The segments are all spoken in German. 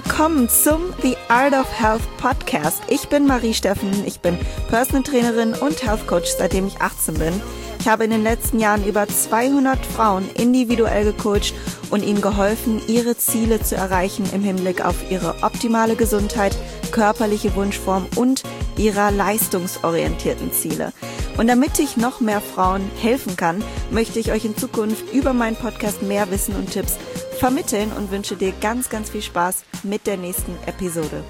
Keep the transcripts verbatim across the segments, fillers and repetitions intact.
willkommen zum The Art of Health Podcast. Ich bin Marie Steffen, ich bin Personal Trainerin und Health Coach, seitdem ich achtzehn bin. Ich habe in den letzten Jahren über zweihundert Frauen individuell gecoacht und ihnen geholfen, ihre Ziele zu erreichen im Hinblick auf ihre optimale Gesundheit, körperliche Wunschform und ihrer leistungsorientierten Ziele. Und damit ich noch mehr Frauen helfen kann, möchte ich euch in Zukunft über meinen Podcast mehr Wissen und Tipps vermitteln und wünsche dir ganz, ganz viel Spaß mit der nächsten Episode.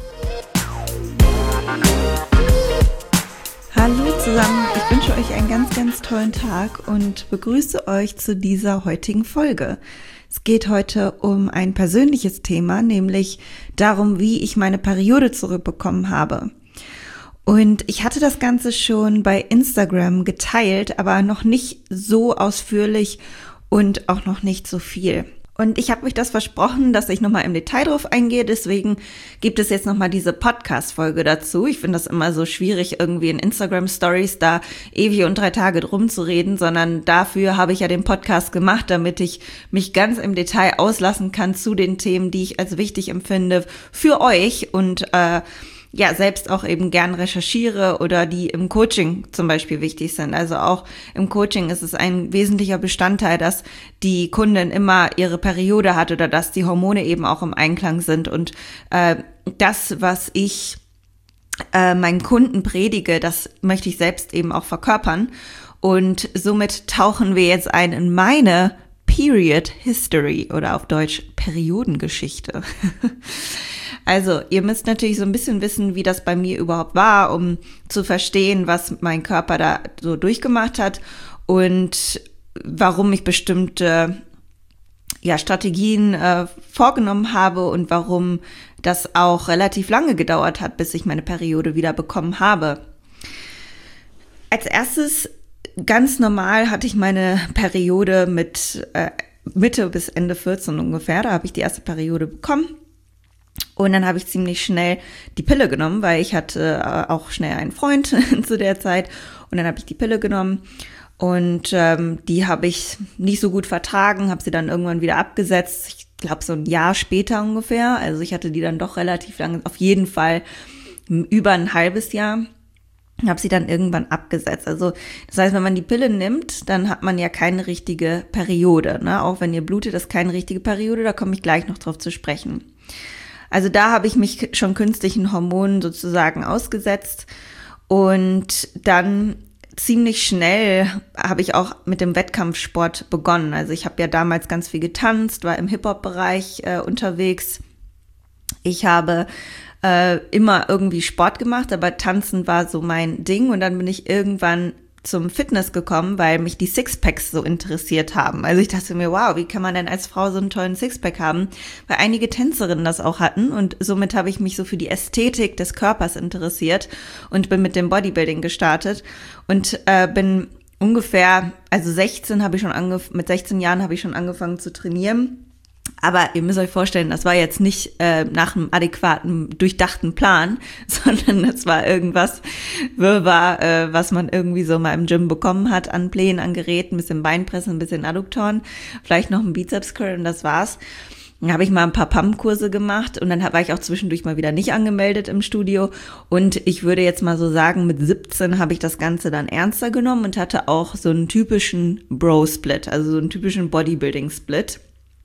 Hallo zusammen, ich wünsche euch einen ganz, ganz tollen Tag und begrüße euch zu dieser heutigen Folge. Es geht heute um ein persönliches Thema, nämlich darum, wie ich meine Periode zurückbekommen habe. Und ich hatte das Ganze schon bei Instagram geteilt, aber noch nicht so ausführlich und auch noch nicht so viel. Und ich habe euch das versprochen, dass ich nochmal im Detail drauf eingehe, deswegen gibt es jetzt nochmal diese Podcast-Folge dazu. Ich finde das immer so schwierig, irgendwie in Instagram-Stories da ewig und drei Tage drum zu reden, sondern dafür habe ich ja den Podcast gemacht, damit ich mich ganz im Detail auslassen kann zu den Themen, die ich als wichtig empfinde für euch und äh, ja, selbst auch eben gern recherchiere oder die im Coaching zum Beispiel wichtig sind. Also auch im Coaching ist es ein wesentlicher Bestandteil, dass die Kundin immer ihre Periode hat oder dass die Hormone eben auch im Einklang sind. Und äh, das, was ich äh, meinen Kunden predige, das möchte ich selbst eben auch verkörpern. Und somit tauchen wir jetzt ein in meine Period History oder auf Deutsch Periodengeschichte. Also, ihr müsst natürlich so ein bisschen wissen, wie das bei mir überhaupt war, um zu verstehen, was mein Körper da so durchgemacht hat und warum ich bestimmte ja, Strategien äh, vorgenommen habe und warum das auch relativ lange gedauert hat, bis ich meine Periode wieder bekommen habe. Als erstes, ganz normal hatte ich meine Periode mit äh, Mitte bis Ende vierzehn ungefähr, da habe ich die erste Periode bekommen. Und dann habe ich ziemlich schnell die Pille genommen, weil ich hatte auch schnell einen Freund zu der Zeit. Und dann habe ich die Pille genommen und ähm, die habe ich nicht so gut vertragen, habe sie dann irgendwann wieder abgesetzt. Ich glaube so ein Jahr später ungefähr. Also ich hatte die dann doch relativ lange, auf jeden Fall über ein halbes Jahr. Habe sie dann irgendwann abgesetzt. Also das heißt, wenn man die Pille nimmt, dann hat man ja keine richtige Periode. Ne? Auch wenn ihr blutet, ist keine richtige Periode. Da komme ich gleich noch drauf zu sprechen. Also da habe ich mich schon künstlichen Hormonen sozusagen ausgesetzt und dann ziemlich schnell habe ich auch mit dem Wettkampfsport begonnen. Also ich habe ja damals ganz viel getanzt, war im Hip-Hop-Bereich äh, unterwegs. Ich habe äh, immer irgendwie Sport gemacht, aber Tanzen war so mein Ding und dann bin ich irgendwann zum Fitness gekommen, weil mich die Sixpacks so interessiert haben. Also ich dachte mir, wow, wie kann man denn als Frau so einen tollen Sixpack haben? Weil einige Tänzerinnen das auch hatten und somit habe ich mich so für die Ästhetik des Körpers interessiert und bin mit dem Bodybuilding gestartet und äh, bin ungefähr, also sechzehn habe ich schon angef- mit sechzehn Jahren habe ich schon angefangen zu trainieren. Aber ihr müsst euch vorstellen, das war jetzt nicht äh, nach einem adäquaten, durchdachten Plan, sondern das war irgendwas Wirrwarr, äh, was man irgendwie so mal im Gym bekommen hat an Plänen, an Geräten, ein bisschen Beinpressen, ein bisschen Adduktoren, vielleicht noch ein Bizeps-Curl und das war's. Dann habe ich mal ein paar Pump-Kurse gemacht und dann war ich auch zwischendurch mal wieder nicht angemeldet im Studio. Und ich würde jetzt mal so sagen, mit siebzehn habe ich das Ganze dann ernster genommen und hatte auch so einen typischen Bro-Split, also so einen typischen Bodybuilding-Split.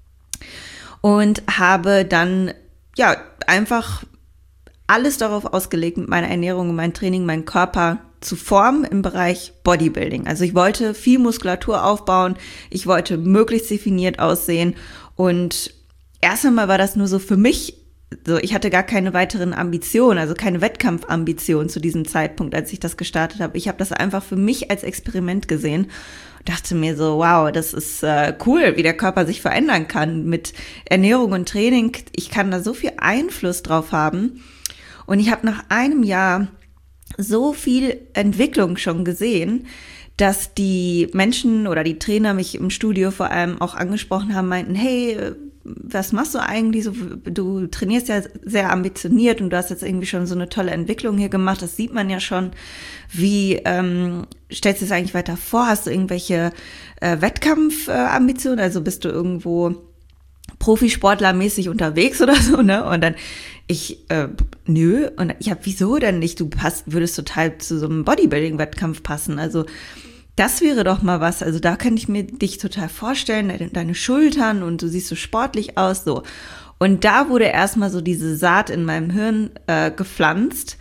Und habe dann ja einfach alles darauf ausgelegt, mit meiner Ernährung und meinem Training meinen Körper zu formen im Bereich Bodybuilding. Also ich wollte viel Muskulatur aufbauen, ich wollte möglichst definiert aussehen und erst einmal war das nur so für mich, so ich hatte gar keine weiteren Ambitionen, also keine Wettkampfambitionen zu diesem Zeitpunkt, als ich das gestartet habe. Ich habe das einfach für mich als Experiment gesehen. Dachte mir so, wow, das ist äh, cool, wie der Körper sich verändern kann mit Ernährung und Training. Ich kann da so viel Einfluss drauf haben. Und ich habe nach einem Jahr so viel Entwicklung schon gesehen, dass die Menschen oder die Trainer mich im Studio vor allem auch angesprochen haben, meinten, hey, was machst du eigentlich so? Du trainierst ja sehr ambitioniert und du hast jetzt irgendwie schon so eine tolle Entwicklung hier gemacht. Das sieht man ja schon. Wie ähm, stellst du es eigentlich weiter vor? Hast du irgendwelche äh, Wettkampfambitionen? Äh, also bist du irgendwo Profisportlermäßig unterwegs oder so, ne? Und dann ich, äh, nö, und ich hab, wieso denn nicht? Du passt, würdest total zu so einem Bodybuilding-Wettkampf passen. Also das wäre doch mal was. Also da könnte ich mir dich total vorstellen, deine, deine Schultern und du siehst so sportlich aus, so. Und da wurde erstmal so diese Saat in meinem Hirn äh, gepflanzt.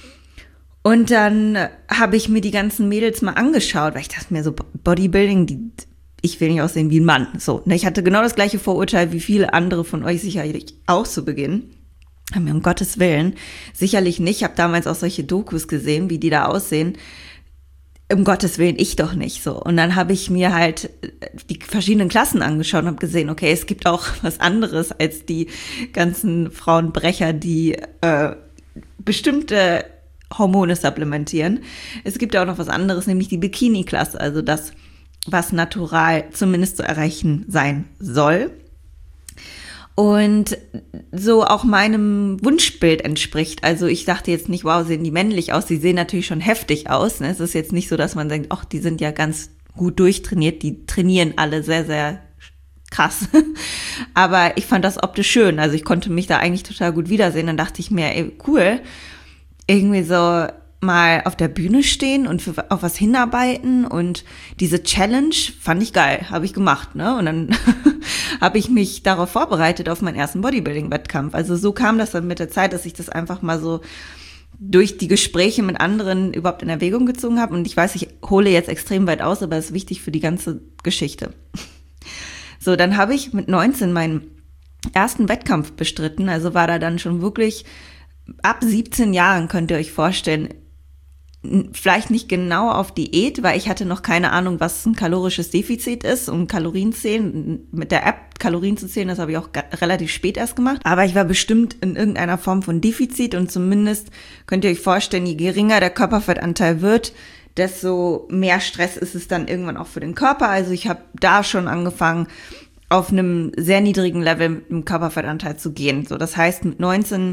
Und dann habe ich mir die ganzen Mädels mal angeschaut, weil ich dachte mir so, Bodybuilding, die, ich will nicht aussehen wie ein Mann. So, ne, ich hatte genau das gleiche Vorurteil wie viele andere von euch sicherlich auch zu Beginn. Aber mir um Gottes Willen, sicherlich nicht. Ich habe damals auch solche Dokus gesehen, wie die da aussehen. Um Gottes Willen, ich doch nicht so. Und dann habe ich mir halt die verschiedenen Klassen angeschaut und habe gesehen, okay, es gibt auch was anderes als die ganzen Frauenbrecher, die äh, bestimmte Hormone supplementieren. Es gibt auch noch was anderes, nämlich die Bikini-Klasse, also das, was natural zumindest zu erreichen sein soll. Und so auch meinem Wunschbild entspricht. Also ich dachte jetzt nicht, wow, sehen die männlich aus. Die sehen natürlich schon heftig aus. Ne? Es ist jetzt nicht so, dass man denkt, ach, die sind ja ganz gut durchtrainiert. Die trainieren alle sehr, sehr krass. Aber ich fand das optisch schön. Also ich konnte mich da eigentlich total gut wiedersehen. Dann dachte ich mir, ey, cool, irgendwie so mal auf der Bühne stehen und für, auf was hinarbeiten, und diese Challenge fand ich geil, habe ich gemacht, ne? Und dann habe ich mich darauf vorbereitet auf meinen ersten Bodybuilding-Wettkampf. Also so kam das dann mit der Zeit, dass ich das einfach mal so durch die Gespräche mit anderen überhaupt in Erwägung gezogen habe. Und ich weiß, ich hole jetzt extrem weit aus, aber es ist wichtig für die ganze Geschichte. So, dann habe ich mit neunzehn meinen ersten Wettkampf bestritten, also war da dann schon wirklich ab siebzehn Jahren, könnt ihr euch vorstellen, vielleicht nicht genau auf Diät, weil ich hatte noch keine Ahnung, was ein kalorisches Defizit ist und Kalorien zählen. Mit der App Kalorien zu zählen, das habe ich auch relativ spät erst gemacht. Aber ich war bestimmt in irgendeiner Form von Defizit, und zumindest könnt ihr euch vorstellen, je geringer der Körperfettanteil wird, desto mehr Stress ist es dann irgendwann auch für den Körper. Also ich habe da schon angefangen, auf einem sehr niedrigen Level mit dem Körperfettanteil zu gehen. So, das heißt, mit neunzehn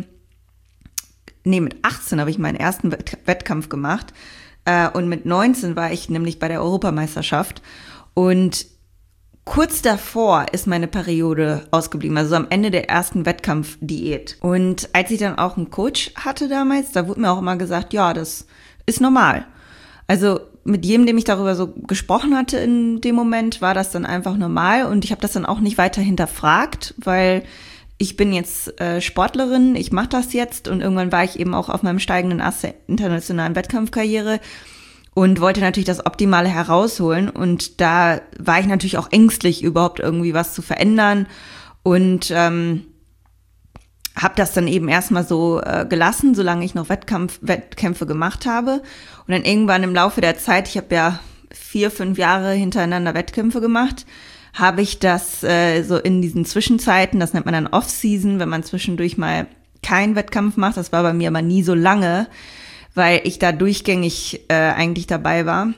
Nee, mit achtzehn habe ich meinen ersten Wettkampf gemacht, äh, und mit neunzehn war ich nämlich bei der Europameisterschaft, und kurz davor ist meine Periode ausgeblieben, also am Ende der ersten Wettkampfdiät. Und als ich dann auch einen Coach hatte damals, da wurde mir auch immer gesagt, ja, das ist normal. Also mit jedem, dem ich darüber so gesprochen hatte in dem Moment, war das dann einfach normal, und ich habe das dann auch nicht weiter hinterfragt, weil ich bin jetzt äh, Sportlerin, ich mache das jetzt, und irgendwann war ich eben auch auf meinem steigenden Ast der internationalen Wettkampfkarriere und wollte natürlich das Optimale herausholen, und da war ich natürlich auch ängstlich, überhaupt irgendwie was zu verändern, und ähm, habe das dann eben erstmal so äh, gelassen, solange ich noch Wettkampf, Wettkämpfe gemacht habe, und dann irgendwann im Laufe der Zeit, ich habe ja vier, fünf Jahre hintereinander Wettkämpfe gemacht, habe ich das äh, so in diesen Zwischenzeiten, das nennt man dann Off-Season, wenn man zwischendurch mal keinen Wettkampf macht. Das war bei mir aber nie so lange, weil ich da durchgängig äh, eigentlich dabei war.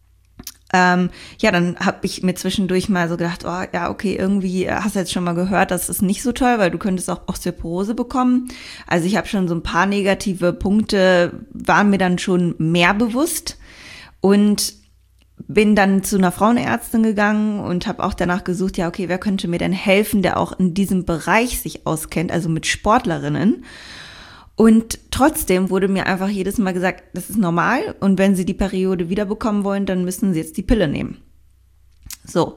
Ähm, ja, dann habe ich mir zwischendurch mal so gedacht, oh ja, okay, irgendwie hast du jetzt schon mal gehört, das ist nicht so toll, weil du könntest auch Osteoporose bekommen. Also ich habe schon so ein paar negative Punkte, waren mir dann schon mehr bewusst, und bin dann zu einer Frauenärztin gegangen und habe auch danach gesucht, ja, okay, wer könnte mir denn helfen, der auch in diesem Bereich sich auskennt, also mit Sportlerinnen. Und trotzdem wurde mir einfach jedes Mal gesagt, das ist normal, und wenn Sie die Periode wiederbekommen wollen, dann müssen Sie jetzt die Pille nehmen. So,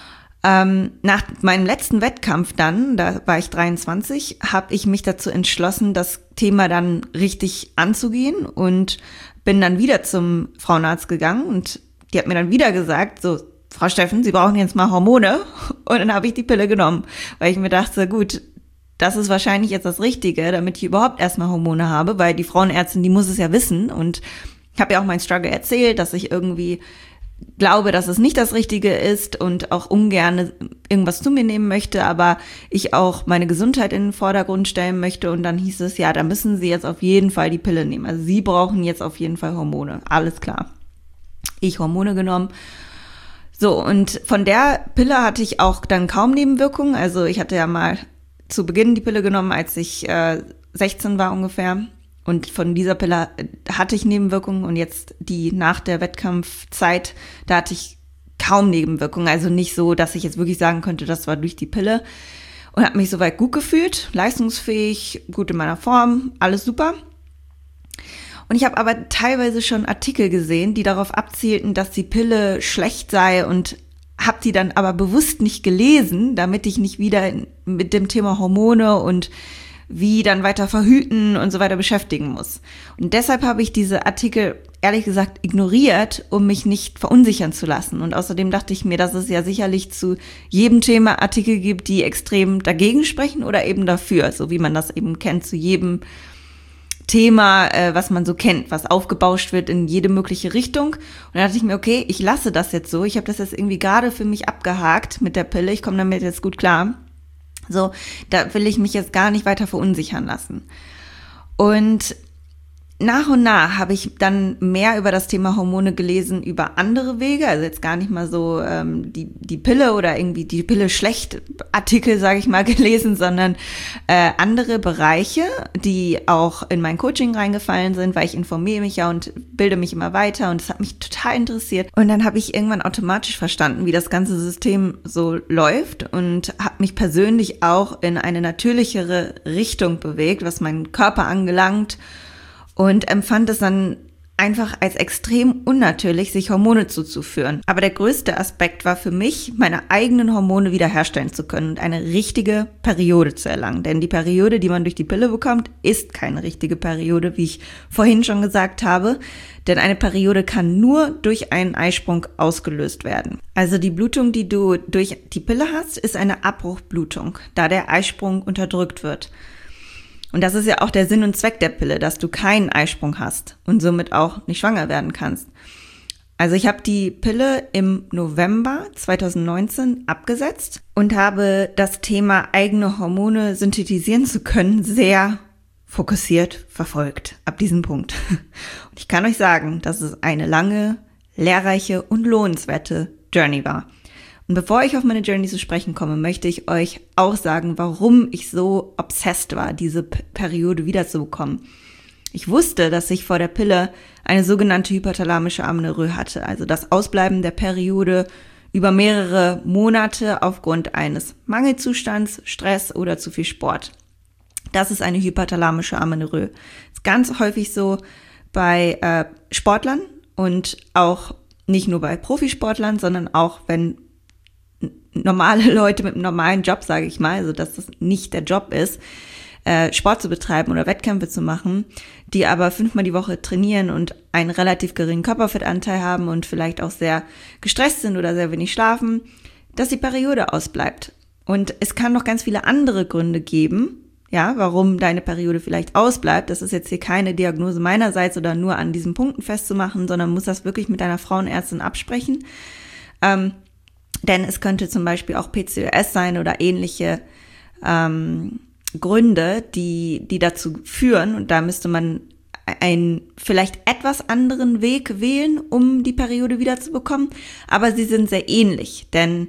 ähm, nach meinem letzten Wettkampf dann, da war ich dreiundzwanzig, habe ich mich dazu entschlossen, das Thema dann richtig anzugehen, und bin dann wieder zum Frauenarzt gegangen, und die hat mir dann wieder gesagt, so, Frau Steffen, Sie brauchen jetzt mal Hormone. Und dann habe ich die Pille genommen, weil ich mir dachte, gut, das ist wahrscheinlich jetzt das Richtige, damit ich überhaupt erstmal Hormone habe, weil die Frauenärztin, die muss es ja wissen. Und ich habe ja auch meinen Struggle erzählt, dass ich irgendwie glaube, dass es nicht das Richtige ist und auch ungern irgendwas zu mir nehmen möchte, aber ich auch meine Gesundheit in den Vordergrund stellen möchte. Und dann hieß es, ja, da müssen Sie jetzt auf jeden Fall die Pille nehmen. Also Sie brauchen jetzt auf jeden Fall Hormone. Alles klar. Ich Hormone genommen. So, und von der Pille hatte ich auch dann kaum Nebenwirkungen. Also ich hatte ja mal zu Beginn die Pille genommen, als ich äh, sechzehn war ungefähr. Und von dieser Pille hatte ich Nebenwirkungen, und jetzt die nach der Wettkampfzeit, da hatte ich kaum Nebenwirkungen. Also nicht so, dass ich jetzt wirklich sagen könnte, das war durch die Pille. und habe mich soweit gut gefühlt, leistungsfähig, gut in meiner Form, alles super. Und ich habe aber teilweise schon Artikel gesehen, die darauf abzielten, dass die Pille schlecht sei und habe die dann aber bewusst nicht gelesen, damit ich nicht wieder mit dem Thema Hormone und wie dann weiter verhüten und so weiter beschäftigen muss. Und deshalb habe ich diese Artikel ehrlich gesagt ignoriert, um mich nicht verunsichern zu lassen. Und außerdem dachte ich mir, dass es ja sicherlich zu jedem Thema Artikel gibt, die extrem dagegen sprechen oder eben dafür, so wie man das eben kennt, zu jedem Thema, äh, was man so kennt, was aufgebauscht wird in jede mögliche Richtung. Und da dachte ich mir, okay, ich lasse das jetzt so. Ich habe das jetzt irgendwie gerade für mich abgehakt mit der Pille. Ich komme damit jetzt gut klar. So, da will ich mich jetzt gar nicht weiter verunsichern lassen. Und nach und nach habe ich dann mehr über das Thema Hormone gelesen, über andere Wege, also jetzt gar nicht mal so ähm, die die Pille oder irgendwie die Pille schlecht Artikel, sage ich mal, gelesen, sondern äh, andere Bereiche, die auch in mein Coaching reingefallen sind, weil ich informiere mich ja und bilde mich immer weiter und das hat mich total interessiert. Und dann habe ich irgendwann automatisch verstanden, wie das ganze System so läuft und habe mich persönlich auch in eine natürlichere Richtung bewegt, was meinen Körper angelangt. Und empfand es dann einfach als extrem unnatürlich, sich Hormone zuzuführen. Aber der größte Aspekt war für mich, meine eigenen Hormone wiederherstellen zu können und eine richtige Periode zu erlangen. Denn die Periode, die man durch die Pille bekommt, ist keine richtige Periode, wie ich vorhin schon gesagt habe. Denn eine Periode kann nur durch einen Eisprung ausgelöst werden. Also die Blutung, die du durch die Pille hast, ist eine Abbruchblutung, da der Eisprung unterdrückt wird. Und das ist ja auch der Sinn und Zweck der Pille, dass du keinen Eisprung hast und somit auch nicht schwanger werden kannst. Also ich habe die Pille im November zweitausendneunzehn abgesetzt und habe das Thema eigene Hormone synthetisieren zu können sehr fokussiert verfolgt ab diesem Punkt. Und ich kann euch sagen, dass es eine lange, lehrreiche und lohnenswerte Journey war. Und bevor ich auf meine Journey zu sprechen komme, möchte ich euch auch sagen, warum ich so obsessed war, diese P- Periode wiederzubekommen. Ich wusste, dass ich vor der Pille eine sogenannte hypothalamische Amenorrhoe hatte, also das Ausbleiben der Periode über mehrere Monate aufgrund eines Mangelzustands, Stress oder zu viel Sport. Das ist eine hypothalamische Amenorrhoe. Ist ganz häufig so bei äh, Sportlern und auch nicht nur bei Profisportlern, sondern auch wenn normale Leute mit einem normalen Job, sage ich mal, also dass das nicht der Job ist, äh, Sport zu betreiben oder Wettkämpfe zu machen, die aber fünfmal die Woche trainieren und einen relativ geringen Körperfettanteil haben und vielleicht auch sehr gestresst sind oder sehr wenig schlafen, dass die Periode ausbleibt. Und es kann noch ganz viele andere Gründe geben, ja, warum deine Periode vielleicht ausbleibt. Das ist jetzt hier keine Diagnose meinerseits oder nur an diesen Punkten festzumachen, sondern muss das wirklich mit deiner Frauenärztin absprechen. Ähm, Denn es könnte zum Beispiel auch P C O S sein oder ähnliche ähm, Gründe, die die dazu führen. Und da müsste man einen vielleicht etwas anderen Weg wählen, um die Periode wiederzubekommen. Aber sie sind sehr ähnlich, denn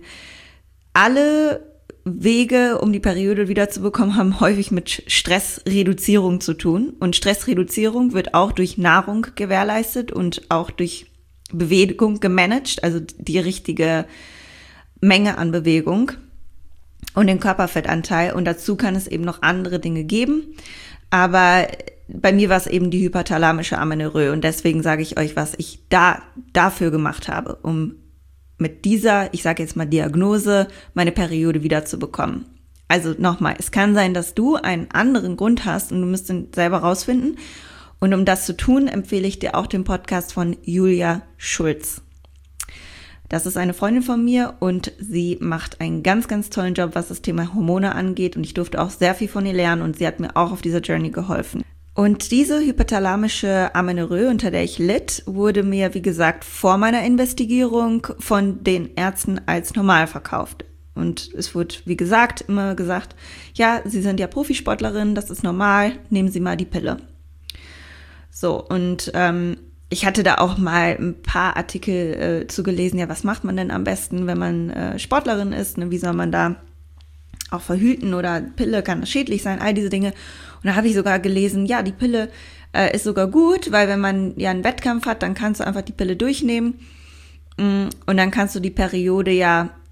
alle Wege, um die Periode wiederzubekommen, haben häufig mit Stressreduzierung zu tun. Und Stressreduzierung wird auch durch Nahrung gewährleistet und auch durch Bewegung gemanagt, also die richtige Menge an Bewegung und den Körperfettanteil. Und dazu kann es eben noch andere Dinge geben. Aber bei mir war es eben die hypothalamische Amenorrhoe. Und deswegen sage ich euch, was ich da dafür gemacht habe, um mit dieser, ich sage jetzt mal Diagnose, meine Periode wiederzubekommen. Also nochmal, es kann sein, dass du einen anderen Grund hast und du musst ihn selber rausfinden. Und um das zu tun, empfehle ich dir auch den Podcast von Julia Schulz. Das ist eine Freundin von mir und sie macht einen ganz, ganz tollen Job, was das Thema Hormone angeht. Und ich durfte auch sehr viel von ihr lernen und sie hat mir auch auf dieser Journey geholfen. Und diese hypothalamische Amenorrhoe, unter der ich litt, wurde mir, wie gesagt, vor meiner Investigierung von den Ärzten als normal verkauft. Und es wurde, wie gesagt, immer gesagt, ja, Sie sind ja Profisportlerin, das ist normal, nehmen Sie mal die Pille. So, und ähm, ich hatte da auch mal ein paar Artikel äh, zugelesen, ja, was macht man denn am besten, wenn man äh, Sportlerin ist, ne? Wie soll man da auch verhüten oder Pille, kann das schädlich sein, all diese Dinge. Und da habe ich sogar gelesen, ja, die Pille äh, ist sogar gut, weil wenn man ja einen Wettkampf hat, dann kannst du einfach die Pille durchnehmen und dann kannst du die Periode ja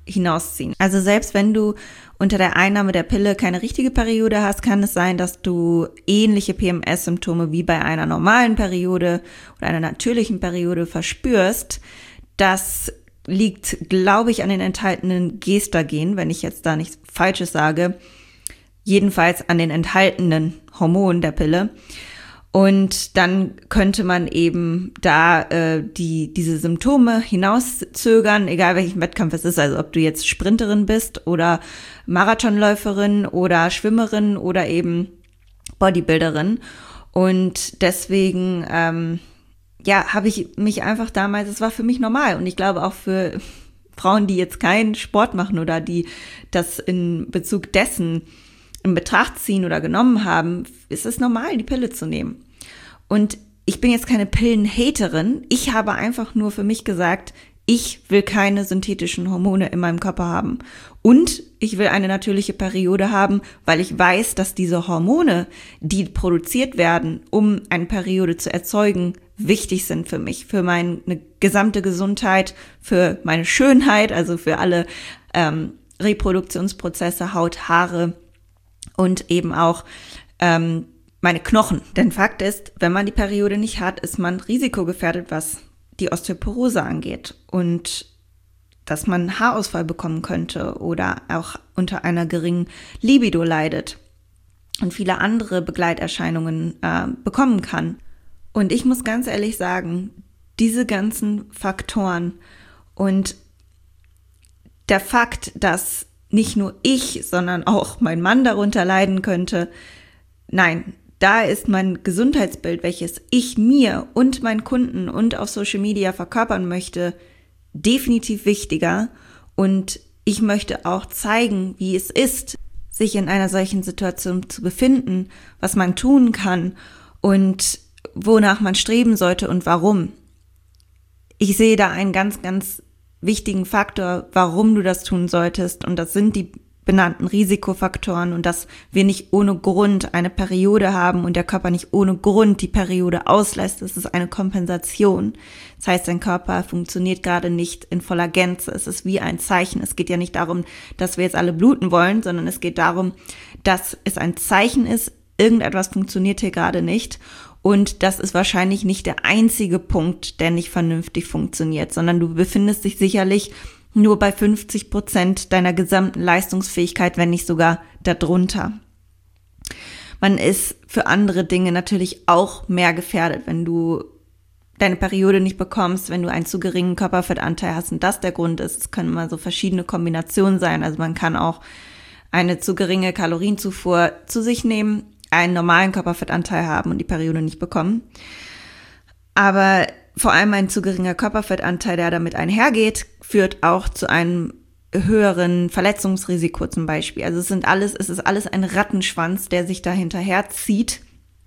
hinausziehen. Also selbst wenn du unter der Einnahme der Pille keine richtige Periode hast, kann es sein, dass du ähnliche P M S-Symptome wie bei einer normalen Periode oder einer natürlichen Periode verspürst. Das liegt, glaube ich, an den enthaltenen Gestagen, wenn ich jetzt da nichts Falsches sage. Jedenfalls an den enthaltenen Hormonen der Pille. Und dann könnte man eben da äh, die diese Symptome hinauszögern, egal welchen Wettkampf es ist, also ob du jetzt Sprinterin bist oder Marathonläuferin oder Schwimmerin oder eben Bodybuilderin. Und deswegen ähm, ja, habe ich mich einfach damals, es war für mich normal und ich glaube auch für Frauen, die jetzt keinen Sport machen oder die das in Bezug dessen in Betracht ziehen oder genommen haben, ist es normal, die Pille zu nehmen. Und ich bin jetzt keine Pillenhaterin. Ich habe einfach nur für mich gesagt, ich will keine synthetischen Hormone in meinem Körper haben. Und ich will eine natürliche Periode haben, weil ich weiß, dass diese Hormone, die produziert werden, um eine Periode zu erzeugen, wichtig sind für mich, für meine gesamte Gesundheit, für meine Schönheit, also für alle ähm, Reproduktionsprozesse, Haut, Haare und eben auch ähm, meine Knochen. Denn Fakt ist, wenn man die Periode nicht hat, ist man risikogefährdet, was die Osteoporose angeht und dass man Haarausfall bekommen könnte oder auch unter einer geringen Libido leidet und viele andere Begleiterscheinungen äh, bekommen kann. Und ich muss ganz ehrlich sagen, diese ganzen Faktoren und der Fakt, dass nicht nur ich, sondern auch mein Mann darunter leiden könnte, nein, da ist mein Gesundheitsbild, welches ich mir und meinen Kunden und auf Social Media verkörpern möchte, definitiv wichtiger. Und ich möchte auch zeigen, wie es ist, sich in einer solchen Situation zu befinden, was man tun kann und wonach man streben sollte und warum. Ich sehe da einen ganz, ganz wichtigen Faktor, warum du das tun solltest. Und das sind die benannten Risikofaktoren und dass wir nicht ohne Grund eine Periode haben und der Körper nicht ohne Grund die Periode auslässt. Das ist eine Kompensation. Das heißt, dein Körper funktioniert gerade nicht in voller Gänze. Es ist wie ein Zeichen. Es geht ja nicht darum, dass wir jetzt alle bluten wollen, sondern es geht darum, dass es ein Zeichen ist, irgendetwas funktioniert hier gerade nicht. Und das ist wahrscheinlich nicht der einzige Punkt, der nicht vernünftig funktioniert, sondern du befindest dich sicherlich nur bei fünfzig Prozent deiner gesamten Leistungsfähigkeit, wenn nicht sogar darunter. Man ist für andere Dinge natürlich auch mehr gefährdet, wenn du deine Periode nicht bekommst, wenn du einen zu geringen Körperfettanteil hast und das der Grund ist. Es können mal so verschiedene Kombinationen sein. Also man kann auch eine zu geringe Kalorienzufuhr zu sich nehmen, einen normalen Körperfettanteil haben und die Periode nicht bekommen. Aber vor allem ein zu geringer Körperfettanteil, der damit einhergeht, führt auch zu einem höheren Verletzungsrisiko zum Beispiel. Also es sind alles, es ist alles ein Rattenschwanz, der sich da hinterher zieht.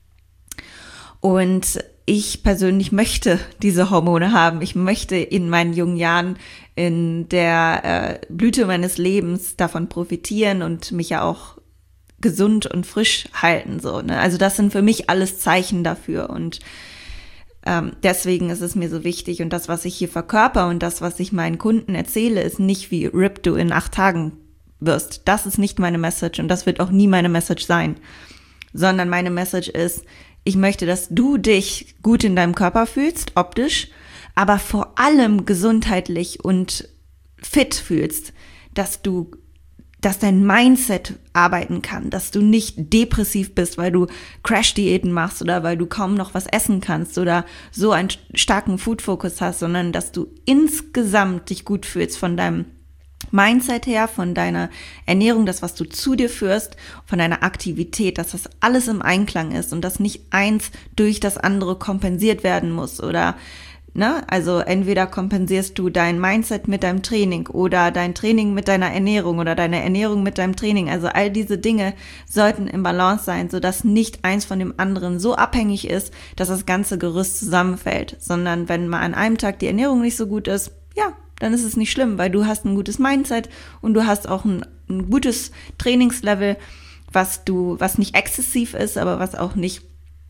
Und ich persönlich möchte diese Hormone haben. Ich möchte in meinen jungen Jahren in der äh, Blüte meines Lebens davon profitieren und mich ja auch gesund und frisch halten. So, ne? Also das sind für mich alles Zeichen dafür und Ähm, deswegen ist es mir so wichtig und das, was ich hier verkörper und das, was ich meinen Kunden erzähle, ist nicht wie RIP du in acht Tagen wirst. Das ist nicht meine Message und das wird auch nie meine Message sein, sondern meine Message ist, ich möchte, dass du dich gut in deinem Körper fühlst, optisch, aber vor allem gesundheitlich und fit fühlst, dass du dass dein Mindset arbeiten kann, dass du nicht depressiv bist, weil du Crash-Diäten machst oder weil du kaum noch was essen kannst oder so einen starken Food-Focus hast, sondern dass du insgesamt dich gut fühlst von deinem Mindset her, von deiner Ernährung, das, was du zu dir führst, von deiner Aktivität, dass das alles im Einklang ist und dass nicht eins durch das andere kompensiert werden muss oder Ne? Also entweder kompensierst du dein Mindset mit deinem Training oder dein Training mit deiner Ernährung oder deine Ernährung mit deinem Training. Also all diese Dinge sollten im Balance sein, sodass nicht eins von dem anderen so abhängig ist, dass das ganze Gerüst zusammenfällt. Sondern wenn mal an einem Tag die Ernährung nicht so gut ist, ja, dann ist es nicht schlimm, weil du hast ein gutes Mindset und du hast auch ein, ein gutes Trainingslevel, was du, was nicht exzessiv ist, aber was auch nicht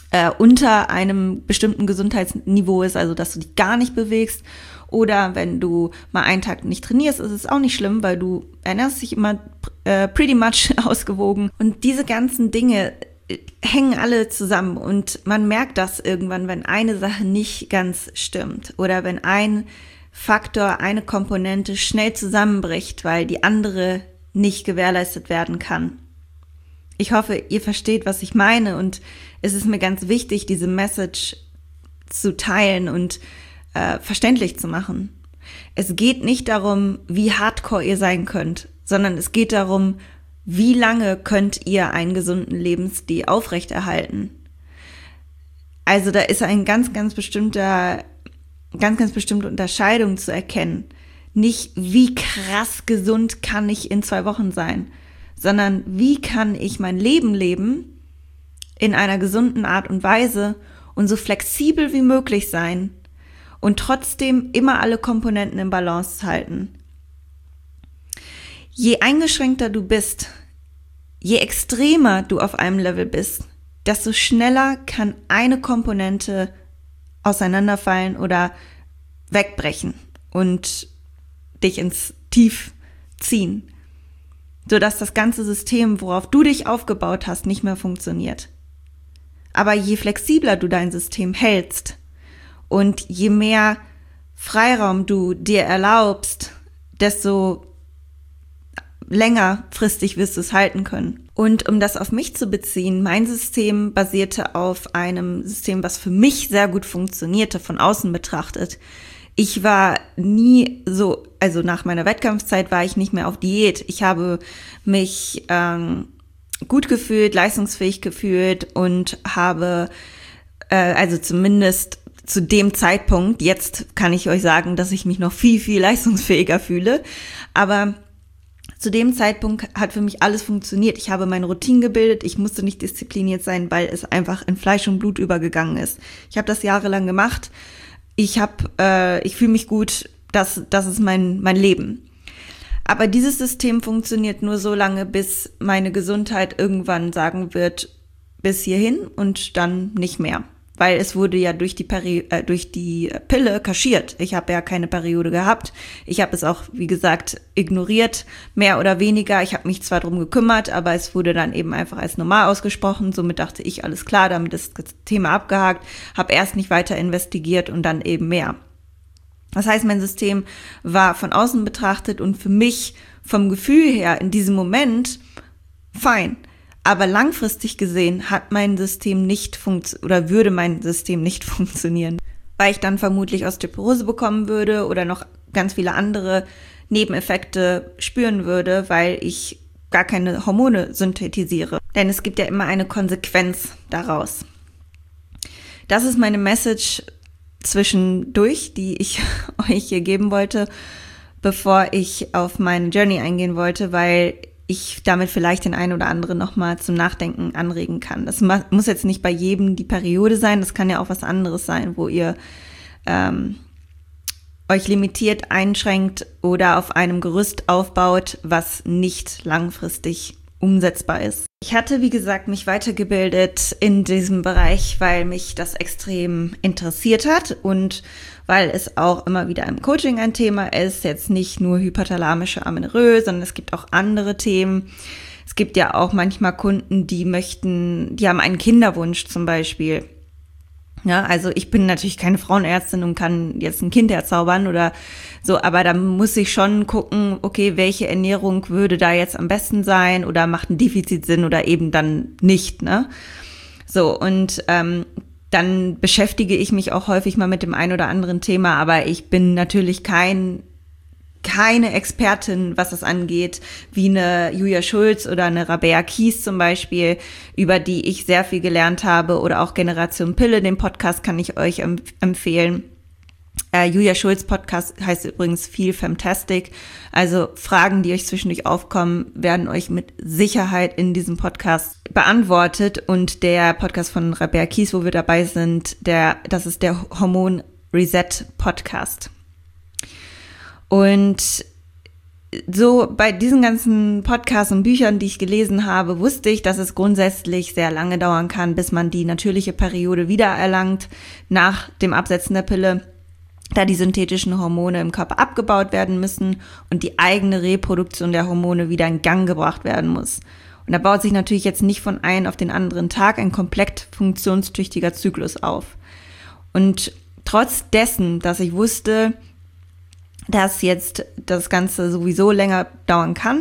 äh, unter einem bestimmten Gesundheitsniveau ist, also dass du dich gar nicht bewegst. Oder wenn du mal einen Tag nicht trainierst, ist es auch nicht schlimm, weil du ernährst dich immer äh, pretty much ausgewogen. Und diese ganzen Dinge hängen alle zusammen und man merkt das irgendwann, wenn eine Sache nicht ganz stimmt oder wenn ein Faktor, eine Komponente schnell zusammenbricht, weil die andere nicht gewährleistet werden kann. Ich hoffe, ihr versteht, was ich meine, und es ist mir ganz wichtig, diese Message zu teilen und äh, verständlich zu machen. Es geht nicht darum, wie hardcore ihr sein könnt, sondern es geht darum, wie lange könnt ihr einen gesunden Lebensstil aufrechterhalten? Also da ist ein ganz, ganz bestimmter, ganz, ganz bestimmte Unterscheidung zu erkennen. Nicht, wie krass gesund kann ich in zwei Wochen sein, sondern wie kann ich mein Leben leben in einer gesunden Art und Weise und so flexibel wie möglich sein und trotzdem immer alle Komponenten im Balance halten. Je eingeschränkter du bist, je extremer du auf einem Level bist, desto schneller kann eine Komponente auseinanderfallen oder wegbrechen und dich ins Tief ziehen, sodass das ganze System, worauf du dich aufgebaut hast, nicht mehr funktioniert. Aber je flexibler du dein System hältst und je mehr Freiraum du dir erlaubst, desto längerfristig wirst du es halten können. Und um das auf mich zu beziehen, mein System basierte auf einem System, was für mich sehr gut funktionierte, von außen betrachtet. Ich war nie so, also nach meiner Wettkampfzeit war ich nicht mehr auf Diät. Ich habe mich ähm, gut gefühlt, leistungsfähig gefühlt und habe, äh, also zumindest zu dem Zeitpunkt, jetzt kann ich euch sagen, dass ich mich noch viel, viel leistungsfähiger fühle, aber zu dem Zeitpunkt hat für mich alles funktioniert. Ich habe meine Routinen gebildet, ich musste nicht diszipliniert sein, weil es einfach in Fleisch und Blut übergegangen ist. Ich habe das jahrelang gemacht. Ich habe, äh, ich fühle mich gut, das, das ist mein, mein Leben. Aber dieses System funktioniert nur so lange, bis meine Gesundheit irgendwann sagen wird, bis hierhin und dann nicht mehr. Weil es wurde ja durch die Peri- äh, durch die Pille kaschiert. Ich habe ja keine Periode gehabt. Ich habe es auch, wie gesagt, ignoriert, mehr oder weniger. Ich habe mich zwar drum gekümmert, aber es wurde dann eben einfach als normal ausgesprochen. Somit dachte ich, alles klar, damit ist das Thema abgehakt. Habe erst nicht weiter investigiert und dann eben mehr. Das heißt, mein System war von außen betrachtet und für mich vom Gefühl her in diesem Moment fein. Aber langfristig gesehen hat mein System nicht funktio- oder würde mein System nicht funktionieren, weil ich dann vermutlich Osteoporose bekommen würde oder noch ganz viele andere Nebeneffekte spüren würde, weil ich gar keine Hormone synthetisiere. Denn es gibt ja immer eine Konsequenz daraus. Das ist meine Message zwischendurch, die ich euch hier geben wollte, bevor ich auf meine Journey eingehen wollte, weil ich damit vielleicht den einen oder anderen nochmal zum Nachdenken anregen kann. Das muss jetzt nicht bei jedem die Periode sein, das kann ja auch was anderes sein, wo ihr ähm, euch limitiert, einschränkt oder auf einem Gerüst aufbaut, was nicht langfristig umsetzbar ist. Ich hatte, wie gesagt, mich weitergebildet in diesem Bereich, weil mich das extrem interessiert hat und weil es auch immer wieder im Coaching ein Thema ist, jetzt nicht nur hypothalamische Amenorrhoe, sondern es gibt auch andere Themen. Es gibt ja auch manchmal Kunden, die möchten, die haben einen Kinderwunsch zum Beispiel. Ja, also ich bin natürlich keine Frauenärztin und kann jetzt ein Kind herzaubern oder so, aber da muss ich schon gucken, okay, welche Ernährung würde da jetzt am besten sein oder macht ein Defizit Sinn oder eben dann nicht, ne? So, und ähm, dann beschäftige ich mich auch häufig mal mit dem ein oder anderen Thema, aber ich bin natürlich kein keine Expertin, was das angeht, wie eine Julia Schulz oder eine Rabea Kies zum Beispiel, über die ich sehr viel gelernt habe, oder auch Generation Pille, den Podcast kann ich euch em- empfehlen. Äh, Julia Schulz Podcast heißt übrigens Feel Fantastic. Also Fragen, die euch zwischendurch aufkommen, werden euch mit Sicherheit in diesem Podcast beantwortet. Und der Podcast von Rabea Kies, wo wir dabei sind, der, das ist der Hormon Reset Podcast. Und so bei diesen ganzen Podcasts und Büchern, die ich gelesen habe, wusste ich, dass es grundsätzlich sehr lange dauern kann, bis man die natürliche Periode wiedererlangt nach dem Absetzen der Pille, da die synthetischen Hormone im Körper abgebaut werden müssen und die eigene Reproduktion der Hormone wieder in Gang gebracht werden muss. Und da baut sich natürlich jetzt nicht von einem auf den anderen Tag ein komplett funktionstüchtiger Zyklus auf. Und trotz dessen, dass ich wusste, dass jetzt das Ganze sowieso länger dauern kann,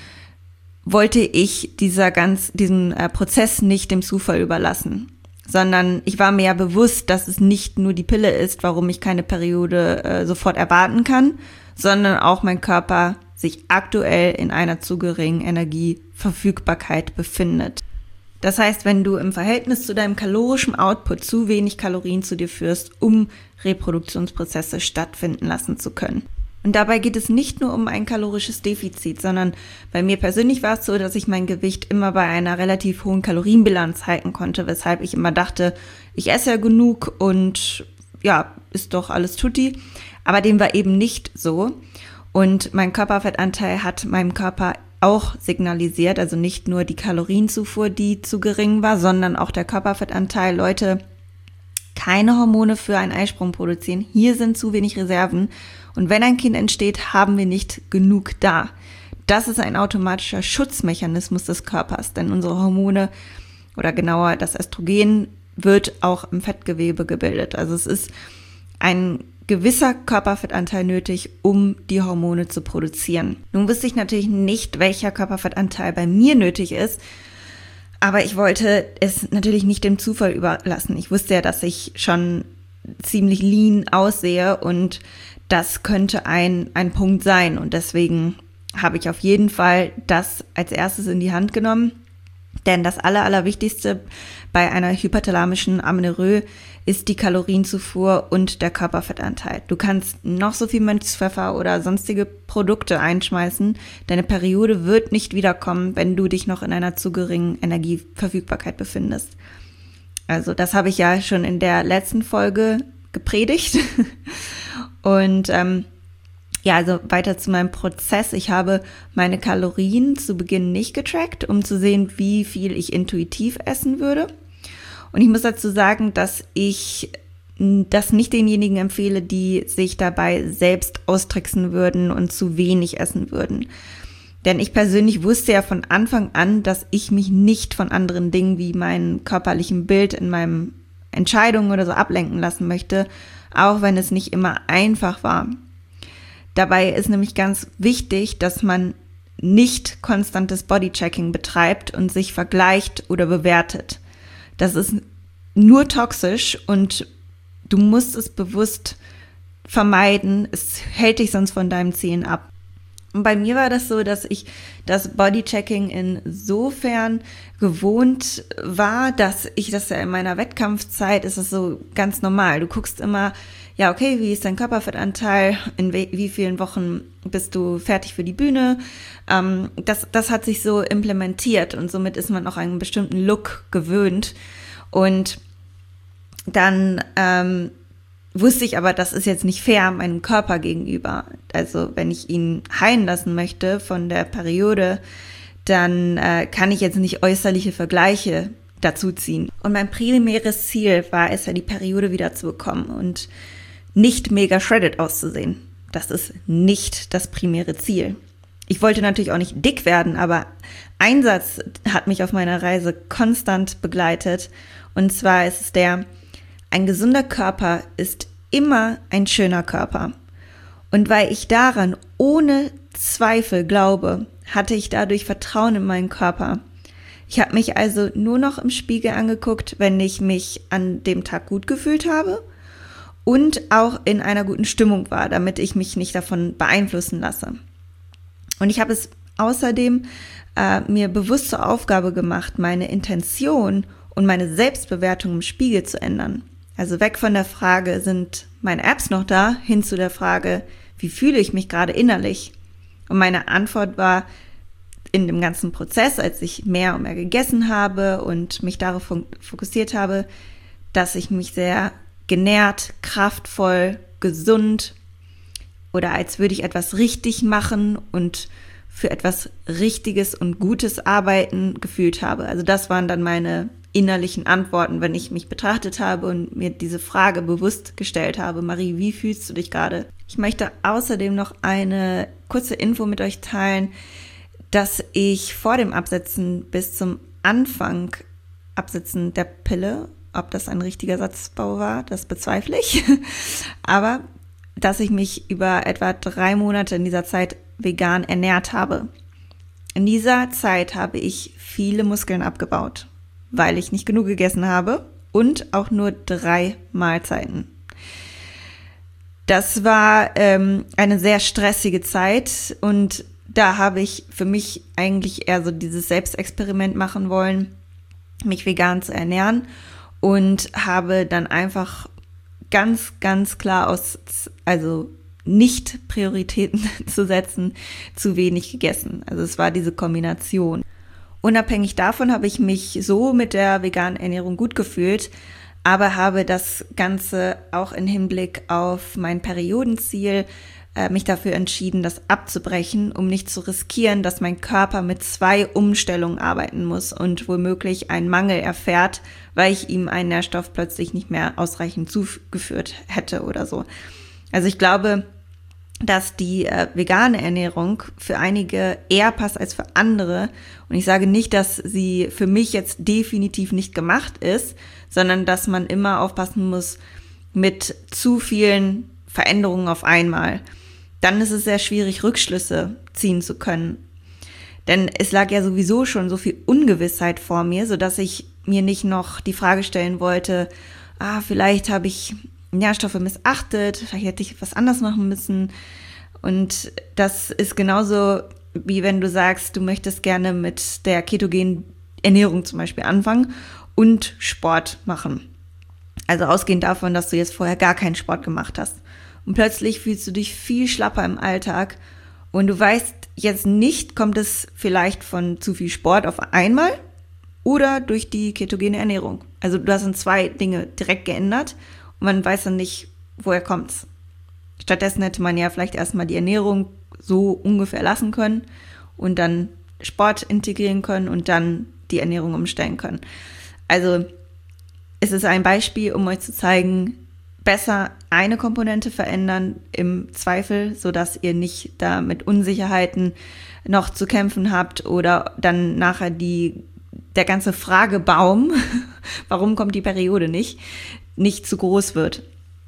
wollte ich dieser ganz, diesen äh, Prozess nicht dem Zufall überlassen, sondern ich war mir ja bewusst, dass es nicht nur die Pille ist, warum ich keine Periode äh, sofort erwarten kann, sondern auch mein Körper sich aktuell in einer zu geringen Energieverfügbarkeit befindet. Das heißt, wenn du im Verhältnis zu deinem kalorischen Output zu wenig Kalorien zu dir führst, um Reproduktionsprozesse stattfinden lassen zu können. Und dabei geht es nicht nur um ein kalorisches Defizit, sondern bei mir persönlich war es so, dass ich mein Gewicht immer bei einer relativ hohen Kalorienbilanz halten konnte, weshalb ich immer dachte, ich esse ja genug und ja, ist doch alles tutti. Aber dem war eben nicht so. Und mein Körperfettanteil hat meinem Körper auch signalisiert, also nicht nur die Kalorienzufuhr, die zu gering war, sondern auch der Körperfettanteil. Leute, keine Hormone für einen Eisprung produzieren. Hier sind zu wenig Reserven. Und wenn ein Kind entsteht, haben wir nicht genug da. Das ist ein automatischer Schutzmechanismus des Körpers, denn unsere Hormone oder genauer das Östrogen wird auch im Fettgewebe gebildet. Also es ist ein gewisser Körperfettanteil nötig, um die Hormone zu produzieren. Nun wusste ich natürlich nicht, welcher Körperfettanteil bei mir nötig ist, aber ich wollte es natürlich nicht dem Zufall überlassen. Ich wusste ja, dass ich schon ziemlich lean aussehe und das könnte ein, ein Punkt sein. Und deswegen habe ich auf jeden Fall das als erstes in die Hand genommen. Denn das Aller, Allerwichtigste bei einer hyperthalamischen Amenorrhoe ist die Kalorienzufuhr und der Körperfettanteil. Du kannst noch so viel Mönchspfeffer oder sonstige Produkte einschmeißen. Deine Periode wird nicht wiederkommen, wenn du dich noch in einer zu geringen Energieverfügbarkeit befindest. Also das habe ich ja schon in der letzten Folge gepredigt. Und ähm, ja, also weiter zu meinem Prozess. Ich habe meine Kalorien zu Beginn nicht getrackt, um zu sehen, wie viel ich intuitiv essen würde. Und ich muss dazu sagen, dass ich das nicht denjenigen empfehle, die sich dabei selbst austricksen würden und zu wenig essen würden. Denn ich persönlich wusste ja von Anfang an, dass ich mich nicht von anderen Dingen wie meinem körperlichen Bild in meinen Entscheidungen oder so ablenken lassen möchte, auch wenn es nicht immer einfach war. Dabei ist nämlich ganz wichtig, dass man nicht konstantes Bodychecking betreibt und sich vergleicht oder bewertet. Das ist nur toxisch und du musst es bewusst vermeiden. Es hält dich sonst von deinem Zielen ab. Und bei mir war das so, dass ich das Bodychecking insofern gewohnt war, dass ich das ja in meiner Wettkampfzeit ist es so ganz normal. Du guckst immer, ja okay, wie ist dein Körperfettanteil, in we- wie vielen Wochen bist du fertig für die Bühne. Ähm, das, das hat sich so implementiert und somit ist man auch einen bestimmten Look gewöhnt. Und dann ähm, wusste ich aber, das ist jetzt nicht fair meinem Körper gegenüber. Also wenn ich ihn heilen lassen möchte von der Periode, dann äh, kann ich jetzt nicht äußerliche Vergleiche dazu ziehen. Und mein primäres Ziel war es ja, die Periode wieder zu bekommen und nicht mega shredded auszusehen. Das ist nicht das primäre Ziel. Ich wollte natürlich auch nicht dick werden, aber ein Satz hat mich auf meiner Reise konstant begleitet. Und zwar ist es der: Ein gesunder Körper ist immer ein schöner Körper. Und weil ich daran ohne Zweifel glaube, hatte ich dadurch Vertrauen in meinen Körper. Ich habe mich also nur noch im Spiegel angeguckt, wenn ich mich an dem Tag gut gefühlt habe und auch in einer guten Stimmung war, damit ich mich nicht davon beeinflussen lasse. Und ich habe es außerdem äh, mir bewusst zur Aufgabe gemacht, meine Intention und meine Selbstbewertung im Spiegel zu ändern. Also weg von der Frage, sind meine Apps noch da, hin zu der Frage, wie fühle ich mich gerade innerlich? Und meine Antwort war in dem ganzen Prozess, als ich mehr und mehr gegessen habe und mich darauf fokussiert habe, dass ich mich sehr genährt, kraftvoll, gesund, oder als würde ich etwas richtig machen und für etwas Richtiges und Gutes arbeiten gefühlt habe. Also das waren dann meine innerlichen Antworten, wenn ich mich betrachtet habe und mir diese Frage bewusst gestellt habe. Marie, wie fühlst du dich gerade? Ich möchte außerdem noch eine kurze Info mit euch teilen, dass ich vor dem Absetzen bis zum Anfang Absetzen der Pille, ob das ein richtiger Satzbau war, das bezweifle ich, aber dass ich mich über etwa drei Monate in dieser Zeit vegan ernährt habe. In dieser Zeit habe ich viele Muskeln abgebaut, weil ich nicht genug gegessen habe und auch nur drei Mahlzeiten. Das war ähm, eine sehr stressige Zeit und da habe ich für mich eigentlich eher so dieses Selbstexperiment machen wollen, mich vegan zu ernähren und habe dann einfach ganz, ganz klar aus, also nicht Prioritäten zu setzen, zu wenig gegessen. Also es war diese Kombination. Unabhängig davon habe ich mich so mit der veganen Ernährung gut gefühlt, aber habe das Ganze auch im Hinblick auf mein Periodenziel äh, mich dafür entschieden, das abzubrechen, um nicht zu riskieren, dass mein Körper mit zwei Umstellungen arbeiten muss und womöglich einen Mangel erfährt, weil ich ihm einen Nährstoff plötzlich nicht mehr ausreichend zugeführt hätte oder so. Also ich glaube, dass die äh, vegane Ernährung für einige eher passt als für andere. Und ich sage nicht, dass sie für mich jetzt definitiv nicht gemacht ist, sondern dass man immer aufpassen muss mit zu vielen Veränderungen auf einmal. Dann ist es sehr schwierig, Rückschlüsse ziehen zu können. Denn es lag ja sowieso schon so viel Ungewissheit vor mir, sodass ich mir nicht noch die Frage stellen wollte, ah, vielleicht habe ich Nährstoffe missachtet, vielleicht hätte ich was anders machen müssen. Und das ist genauso, wie wenn du sagst, du möchtest gerne mit der ketogenen Ernährung zum Beispiel anfangen und Sport machen. Also ausgehend davon, dass du jetzt vorher gar keinen Sport gemacht hast. Und plötzlich fühlst du dich viel schlapper im Alltag und du weißt jetzt nicht, kommt es vielleicht von zu viel Sport auf einmal oder durch die ketogene Ernährung. Also du hast dann zwei Dinge direkt geändert und man weiß dann nicht, woher kommt's. Stattdessen hätte man ja vielleicht erstmal die Ernährung so ungefähr lassen können und dann Sport integrieren können und dann die Ernährung umstellen können. Also es ist ein Beispiel, um euch zu zeigen, besser eine Komponente verändern im Zweifel, sodass ihr nicht da mit Unsicherheiten noch zu kämpfen habt oder dann nachher die, der ganze Fragebaum, warum kommt die Periode nicht, nicht zu groß wird.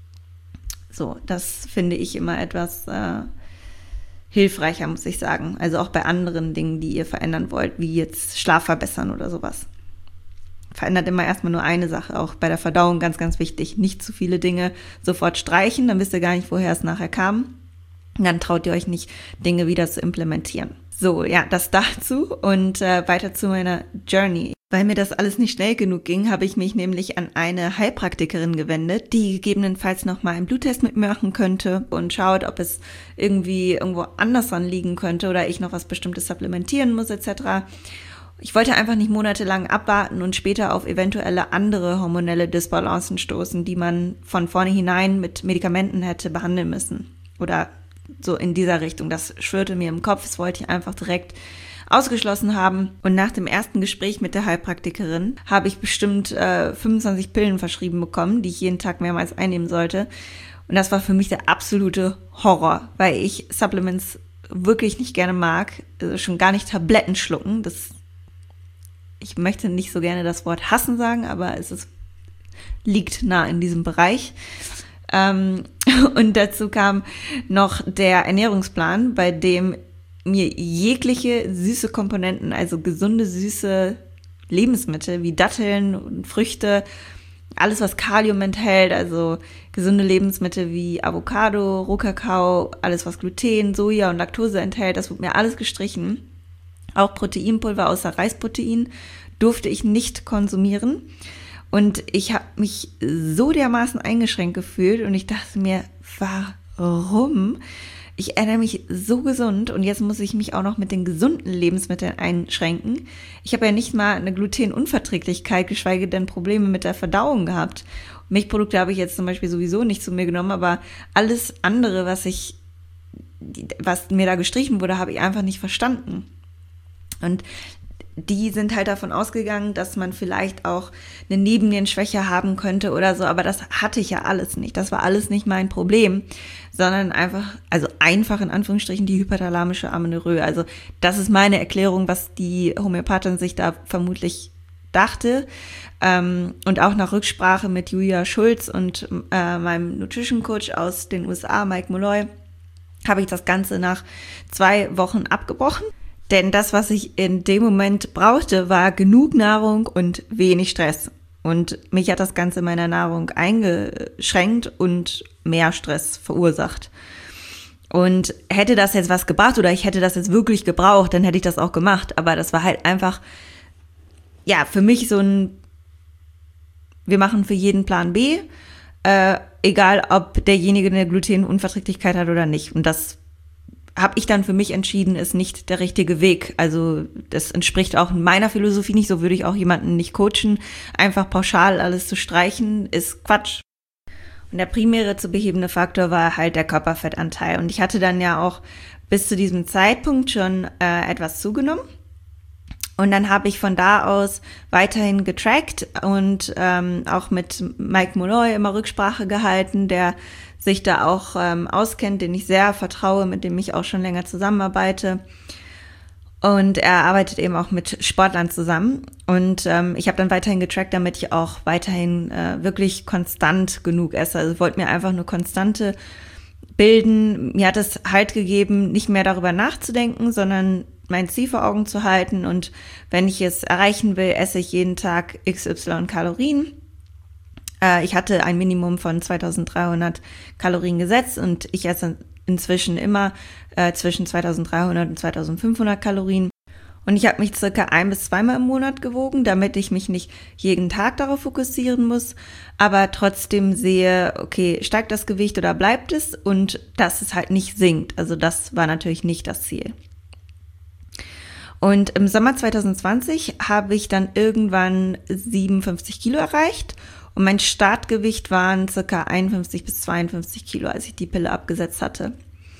So, das finde ich immer etwas äh, hilfreicher, muss ich sagen. Also auch bei anderen Dingen, die ihr verändern wollt, wie jetzt Schlaf verbessern oder sowas. Verändert immer erstmal nur eine Sache, auch bei der Verdauung ganz, ganz wichtig. Nicht zu viele Dinge sofort streichen, dann wisst ihr gar nicht, woher es nachher kam. Und dann traut ihr euch nicht, Dinge wieder zu implementieren. So, ja, das dazu und äh, weiter zu meiner Journey. Weil mir das alles nicht schnell genug ging, habe ich mich nämlich an eine Heilpraktikerin gewendet, die gegebenenfalls nochmal einen Bluttest mit mir machen könnte und schaut, ob es irgendwie irgendwo anders dran liegen könnte oder ich noch was Bestimmtes supplementieren muss et cetera. Ich wollte einfach nicht monatelang abwarten und später auf eventuelle andere hormonelle Disbalancen stoßen, die man von vornherein mit Medikamenten hätte behandeln müssen. Oder so in dieser Richtung. Das schwirrte mir im Kopf, das wollte ich einfach direkt ausgeschlossen haben. Und nach dem ersten Gespräch mit der Heilpraktikerin habe ich bestimmt äh, fünfundzwanzig Pillen verschrieben bekommen, die ich jeden Tag mehrmals einnehmen sollte. Und das war für mich der absolute Horror, weil ich Supplements wirklich nicht gerne mag, also schon gar nicht Tabletten schlucken. Das Ich möchte nicht so gerne das Wort hassen sagen, aber es ist, liegt nah in diesem Bereich. Ähm, und dazu kam noch der Ernährungsplan, bei dem mir jegliche süße Komponenten, also gesunde, süße Lebensmittel wie Datteln und Früchte, alles, was Kalium enthält, also gesunde Lebensmittel wie Avocado, Rohkakao, alles, was Gluten, Soja und Laktose enthält, das wurde mir alles gestrichen. Auch Proteinpulver außer Reisprotein durfte ich nicht konsumieren. Und ich habe mich so dermaßen eingeschränkt gefühlt und ich dachte mir, warum? Ich ernähre mich so gesund und jetzt muss ich mich auch noch mit den gesunden Lebensmitteln einschränken. Ich habe ja nicht mal eine Glutenunverträglichkeit, geschweige denn Probleme mit der Verdauung gehabt. Milchprodukte habe ich jetzt zum Beispiel sowieso nicht zu mir genommen, aber alles andere, was ich was mir da gestrichen wurde, habe ich einfach nicht verstanden. Und die sind halt davon ausgegangen, dass man vielleicht auch eine Nebennierenschwäche haben könnte oder so, aber das hatte ich ja alles nicht. Das war alles nicht mein Problem, sondern einfach, also einfach in Anführungsstrichen die hypothalamische Amenorrhoe. Also das ist meine Erklärung, was die Homöopathin sich da vermutlich dachte. Ähm, und auch nach Rücksprache mit Julia Schulz und äh, meinem Nutrition Coach aus den U S A, Mike Molloy, habe ich das Ganze nach zwei Wochen abgebrochen. Denn das, was ich in dem Moment brauchte, war genug Nahrung und wenig Stress. Und mich hat das Ganze meiner Nahrung eingeschränkt und mehr Stress verursacht. Und hätte das jetzt was gebracht oder ich hätte das jetzt wirklich gebraucht, dann hätte ich das auch gemacht. Aber das war halt einfach, ja, für mich so ein, wir machen für jeden Plan B, äh, egal ob derjenige eine Glutenunverträglichkeit hat oder nicht. Und das habe ich dann für mich entschieden, ist nicht der richtige Weg. Also das entspricht auch meiner Philosophie nicht. So würde ich auch jemanden nicht coachen. Einfach pauschal alles zu streichen, ist Quatsch. Und der primäre zu behebende Faktor war halt der Körperfettanteil. Und ich hatte dann ja auch bis zu diesem Zeitpunkt schon äh, etwas zugenommen. Und dann habe ich von da aus weiterhin getrackt und ähm, auch mit Mike Molloy immer Rücksprache gehalten, der sich da auch ähm, auskennt, den ich sehr vertraue, mit dem ich auch schon länger zusammenarbeite. Und er arbeitet eben auch mit Sportlern zusammen. Und ähm, ich habe dann weiterhin getrackt, damit ich auch weiterhin äh, wirklich konstant genug esse. Also ich wollte mir einfach eine Konstante bilden. Mir hat es Halt gegeben, nicht mehr darüber nachzudenken, sondern mein Ziel vor Augen zu halten. Und wenn ich es erreichen will, esse ich jeden Tag X Y Kalorien. Äh, ich hatte ein Minimum von zweitausenddreihundert Kalorien gesetzt und ich esse inzwischen immer äh, zwischen zweitausenddreihundert und zweitausendfünfhundert Kalorien. Und ich habe mich circa ein- bis zweimal im Monat gewogen, damit ich mich nicht jeden Tag darauf fokussieren muss, aber trotzdem sehe, okay, steigt das Gewicht oder bleibt es, und dass es halt nicht sinkt. Also das war natürlich nicht das Ziel. Und im Sommer zweitausendzwanzig habe ich dann irgendwann siebenundfünfzig Kilo erreicht und mein Startgewicht waren circa einundfünfzig bis zweiundfünfzig Kilo, als ich die Pille abgesetzt hatte.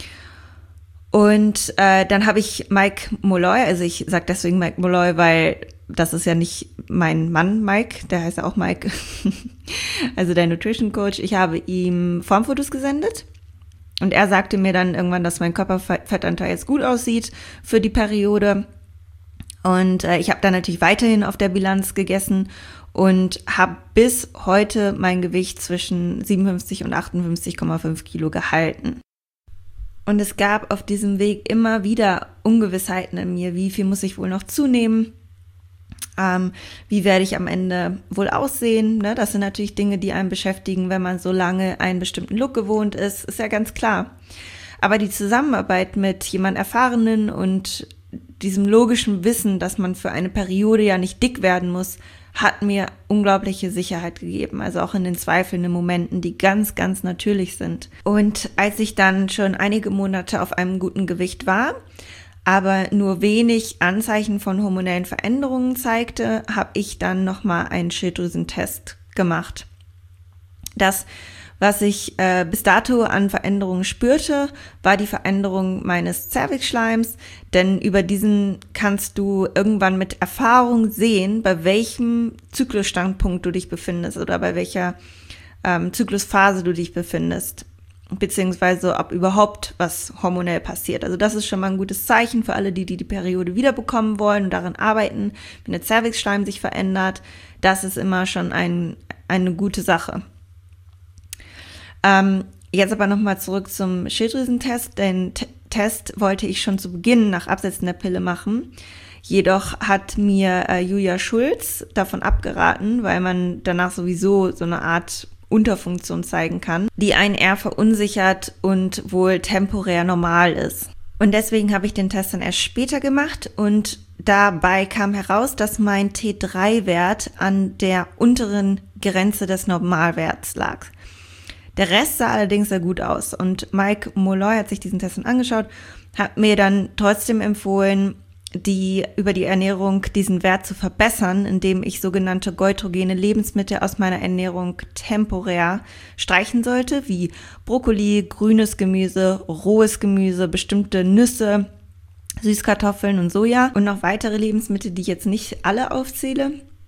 Und äh, dann habe ich Mike Molloy, also ich sage deswegen Mike Molloy, weil das ist ja nicht mein Mann Mike, der heißt ja auch Mike, also der Nutrition Coach. Ich habe ihm Formfotos gesendet und er sagte mir dann irgendwann, dass mein Körperfettanteil jetzt gut aussieht für die Periode. Und äh, ich habe dann natürlich weiterhin auf der Bilanz gegessen und habe bis heute mein Gewicht zwischen siebenundfünfzig und achtundfünfzig Komma fünf Kilo gehalten. Und es gab auf diesem Weg immer wieder Ungewissheiten in mir. Wie viel muss ich wohl noch zunehmen? Ähm, wie werde ich am Ende wohl aussehen? Ne? Das sind natürlich Dinge, die einen beschäftigen, wenn man so lange einen bestimmten Look gewohnt ist. Ist ja ganz klar. Aber die Zusammenarbeit mit jemand Erfahrenen und diesem logischen Wissen, dass man für eine Periode ja nicht dick werden muss, hat mir unglaubliche Sicherheit gegeben. Also auch in den zweifelnden Momenten, die ganz, ganz natürlich sind. Und als ich dann schon einige Monate auf einem guten Gewicht war, aber nur wenig Anzeichen von hormonellen Veränderungen zeigte, habe ich dann nochmal einen Schilddrüsentest gemacht. Das, was ich äh, bis dato an Veränderungen spürte, war die Veränderung meines Zervixschleims, denn über diesen kannst du irgendwann mit Erfahrung sehen, bei welchem Zyklusstandpunkt du dich befindest oder bei welcher ähm, Zyklusphase du dich befindest, beziehungsweise ob überhaupt was hormonell passiert. Also das ist schon mal ein gutes Zeichen für alle, die die, die Periode wiederbekommen wollen und daran arbeiten, wenn der Zervixschleim sich verändert. Das ist immer schon ein, eine gute Sache. Ähm, jetzt aber nochmal zurück zum Schilddrüsentest. Den T- Test wollte ich schon zu Beginn nach Absetzen der Pille machen. Jedoch hat mir äh, Julia Schulz davon abgeraten, weil man danach sowieso so eine Art Unterfunktion zeigen kann, die einen eher verunsichert und wohl temporär normal ist. Und deswegen habe ich den Test dann erst später gemacht und dabei kam heraus, dass mein T drei Wert an der unteren Grenze des Normalwerts lag. Der Rest sah allerdings sehr gut aus und Mike Molloy hat sich diesen Test dann angeschaut, hat mir dann trotzdem empfohlen, die über die Ernährung diesen Wert zu verbessern, indem ich sogenannte goitrogene Lebensmittel aus meiner Ernährung temporär streichen sollte, wie Brokkoli, grünes Gemüse, rohes Gemüse, bestimmte Nüsse, Süßkartoffeln und Soja und noch weitere Lebensmittel, die ich jetzt nicht alle aufzähle.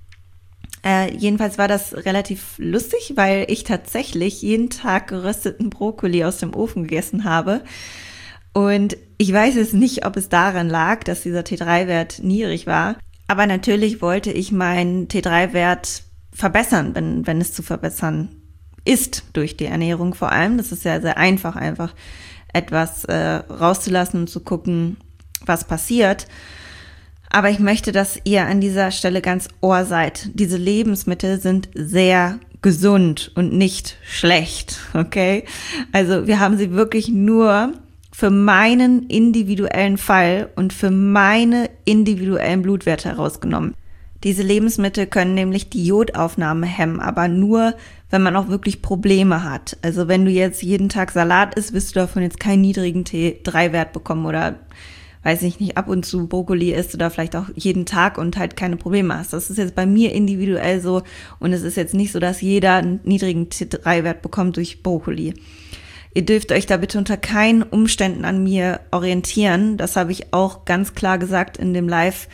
Äh, jedenfalls war das relativ lustig, weil ich tatsächlich jeden Tag gerösteten Brokkoli aus dem Ofen gegessen habe. Und ich weiß jetzt nicht, ob es daran lag, dass dieser T drei Wert niedrig war. Aber natürlich wollte ich meinen T drei Wert verbessern, wenn, wenn es zu verbessern ist durch die Ernährung vor allem. Das ist ja sehr einfach, einfach etwas äh, rauszulassen und zu gucken, was passiert. Aber ich möchte, dass ihr an dieser Stelle ganz ohr seid. Diese Lebensmittel sind sehr gesund und nicht schlecht, okay? Also wir haben sie wirklich nur für meinen individuellen Fall und für meine individuellen Blutwerte herausgenommen. Diese Lebensmittel können nämlich die Jodaufnahme hemmen, aber nur, wenn man auch wirklich Probleme hat. Also wenn du jetzt jeden Tag Salat isst, wirst du davon jetzt keinen niedrigen T drei Wert bekommen oder, weiß ich nicht, ab und zu Brokkoli isst oder vielleicht auch jeden Tag und halt keine Probleme hast. Das ist jetzt bei mir individuell so und es ist jetzt nicht so, dass jeder einen niedrigen T drei Wert bekommt durch Brokkoli. Ihr dürft euch da bitte unter keinen Umständen an mir orientieren. Das habe ich auch ganz klar gesagt in dem Live,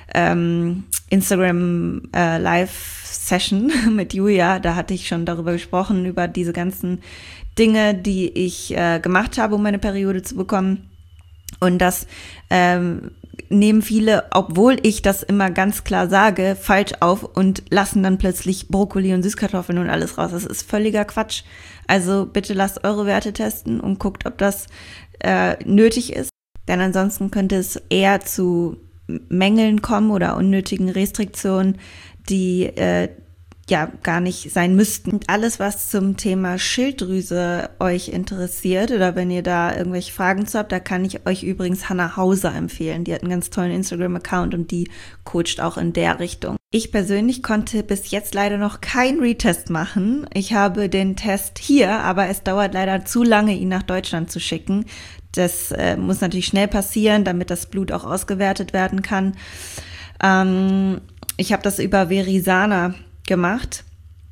ähm, Instagram äh, Live-Session mit Julia. Da hatte ich schon darüber gesprochen, über diese ganzen Dinge, die ich äh, gemacht habe, um meine Periode zu bekommen. Und das ähm, nehmen viele, obwohl ich das immer ganz klar sage, falsch auf und lassen dann plötzlich Brokkoli und Süßkartoffeln und alles raus. Das ist völliger Quatsch. Also bitte lasst eure Werte testen und guckt, ob das äh, nötig ist. Denn ansonsten könnte es eher zu Mängeln kommen oder unnötigen Restriktionen, die äh, ja gar nicht sein müssten. Und alles, was zum Thema Schilddrüse euch interessiert oder wenn ihr da irgendwelche Fragen zu habt, da kann ich euch übrigens Hannah Hauser empfehlen. Die hat einen ganz tollen Instagram-Account und die coacht auch in der Richtung. Ich persönlich konnte bis jetzt leider noch keinen Retest machen. Ich habe den Test hier, aber es dauert leider zu lange, ihn nach Deutschland zu schicken. Das äh, muss natürlich schnell passieren, damit das Blut auch ausgewertet werden kann. Ähm, ich habe das über Verisana gemacht.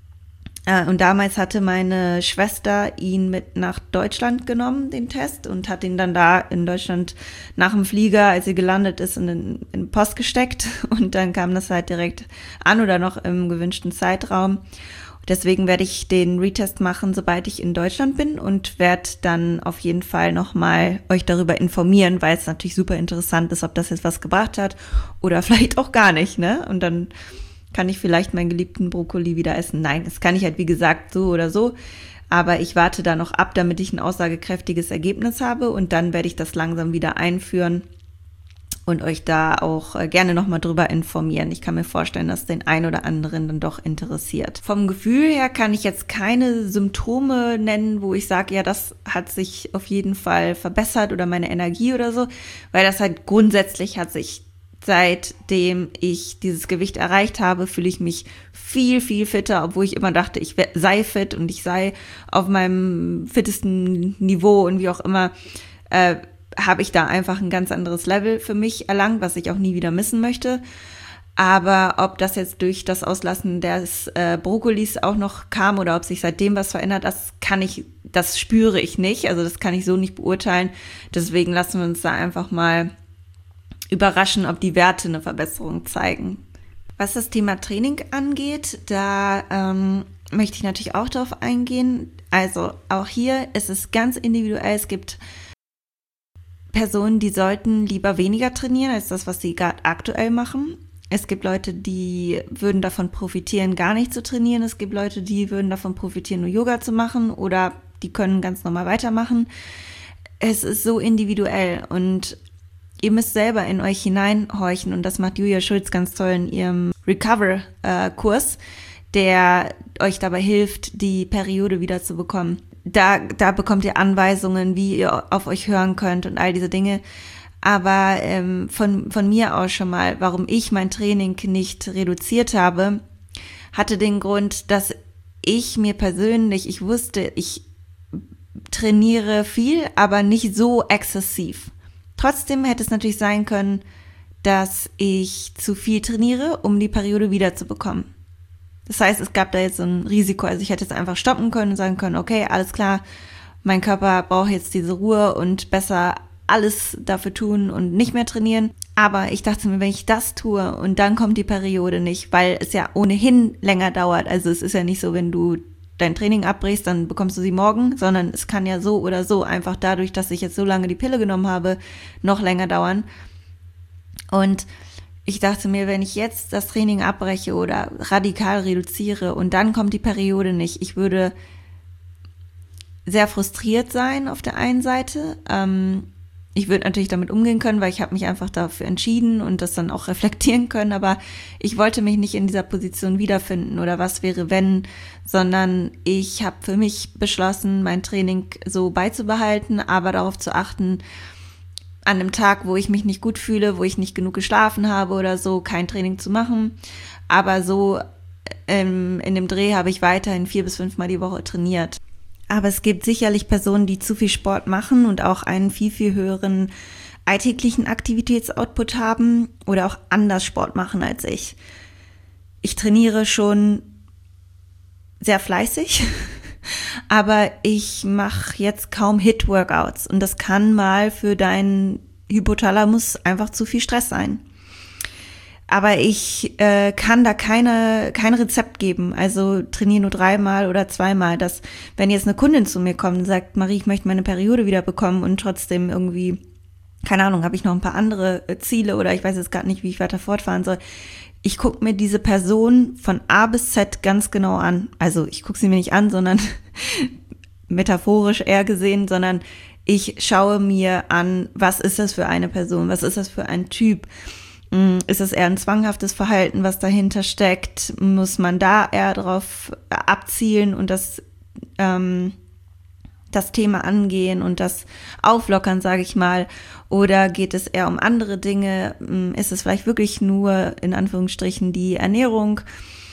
Äh, und damals hatte meine Schwester ihn mit nach Deutschland genommen, den Test, und hat ihn dann da in Deutschland nach dem Flieger, als sie gelandet ist, in den, in den Post gesteckt. Und dann kam das halt direkt an oder noch im gewünschten Zeitraum. Deswegen werde ich den Retest machen, sobald ich in Deutschland bin und werde dann auf jeden Fall nochmal euch darüber informieren, weil es natürlich super interessant ist, ob das jetzt was gebracht hat oder vielleicht auch gar nicht, ne? Und dann kann ich vielleicht meinen geliebten Brokkoli wieder essen. Nein, das kann ich halt wie gesagt so oder so, aber ich warte da noch ab, damit ich ein aussagekräftiges Ergebnis habe und dann werde ich das langsam wieder einführen und euch da auch gerne nochmal drüber informieren. Ich kann mir vorstellen, dass den einen oder anderen dann doch interessiert. Vom Gefühl her kann ich jetzt keine Symptome nennen, wo ich sage, ja, das hat sich auf jeden Fall verbessert oder meine Energie oder so, weil das halt grundsätzlich hat sich seitdem ich dieses Gewicht erreicht habe, fühle ich mich viel, viel fitter, obwohl ich immer dachte, ich sei fit und ich sei auf meinem fittesten Niveau und wie auch immer, äh, habe ich da einfach ein ganz anderes Level für mich erlangt, was ich auch nie wieder missen möchte. Aber ob das jetzt durch das Auslassen des äh, Brokkolis auch noch kam oder ob sich seitdem was verändert, das kann ich, das spüre ich nicht. Also das kann ich so nicht beurteilen. Deswegen lassen wir uns da einfach mal überraschen, ob die Werte eine Verbesserung zeigen. Was das Thema Training angeht, da ähm, möchte ich natürlich auch darauf eingehen. Also auch hier ist es ganz individuell. Es gibt Personen, die sollten lieber weniger trainieren als das, was sie gerade aktuell machen. Es gibt Leute, die würden davon profitieren, gar nicht zu trainieren. Es gibt Leute, die würden davon profitieren, nur Yoga zu machen oder die können ganz normal weitermachen. Es ist so individuell und ihr müsst selber in euch hineinhorchen und das macht Julia Schulz ganz toll in ihrem Recover-Kurs, der euch dabei hilft, die Periode wieder zu bekommen. Da, da bekommt ihr Anweisungen, wie ihr auf euch hören könnt und all diese Dinge. Aber ähm, von, von mir aus schon mal, warum ich mein Training nicht reduziert habe, hatte den Grund, dass ich mir persönlich, ich wusste, ich trainiere viel, aber nicht so exzessiv. Trotzdem hätte es natürlich sein können, dass ich zu viel trainiere, um die Periode wiederzubekommen. Das heißt, es gab da jetzt so ein Risiko. Also ich hätte jetzt einfach stoppen können und sagen können, okay, alles klar, mein Körper braucht jetzt diese Ruhe und besser alles dafür tun und nicht mehr trainieren. Aber ich dachte mir, wenn ich das tue und dann kommt die Periode nicht, weil es ja ohnehin länger dauert. Also es ist ja nicht so, wenn du dein Training abbrichst, dann bekommst du sie morgen, sondern es kann ja so oder so einfach dadurch, dass ich jetzt so lange die Pille genommen habe, noch länger dauern. Und ich dachte mir, wenn ich jetzt das Training abbreche oder radikal reduziere und dann kommt die Periode nicht, ich würde sehr frustriert sein auf der einen Seite. Ähm, ich würde natürlich damit umgehen können, weil ich habe mich einfach dafür entschieden und das dann auch reflektieren können, aber ich wollte mich nicht in dieser Position wiederfinden oder was wäre wenn, sondern ich habe für mich beschlossen, mein Training so beizubehalten, aber darauf zu achten, an einem Tag, wo ich mich nicht gut fühle, wo ich nicht genug geschlafen habe oder so, kein Training zu machen. Aber so ähm, in dem Dreh habe ich weiterhin vier bis fünfmal die Woche trainiert. Aber es gibt sicherlich Personen, die zu viel Sport machen und auch einen viel, viel höheren alltäglichen Aktivitätsoutput haben oder auch anders Sport machen als ich. Ich trainiere schon sehr fleißig, aber ich mache jetzt kaum Hit-Workouts und das kann mal für deinen Hypothalamus einfach zu viel Stress sein. Aber ich äh, kann da keine kein Rezept geben, also trainiere nur dreimal oder zweimal. Dass, wenn jetzt eine Kundin zu mir kommt und sagt, Marie, ich möchte meine Periode wieder bekommen und trotzdem irgendwie, keine Ahnung, habe ich noch ein paar andere Ziele oder ich weiß jetzt gar nicht, wie ich weiter fortfahren soll. Ich gucke mir diese Person von A bis Z ganz genau an. Also ich gucke sie mir nicht an, sondern metaphorisch eher gesehen, sondern ich schaue mir an, was ist das für eine Person, was ist das für ein Typ? Ist es eher ein zwanghaftes Verhalten, was dahinter steckt? Muss man da eher drauf abzielen und das, ähm, das Thema angehen und das auflockern, sage ich mal? Oder geht es eher um andere Dinge? Ist es vielleicht wirklich nur, in Anführungsstrichen, die Ernährung?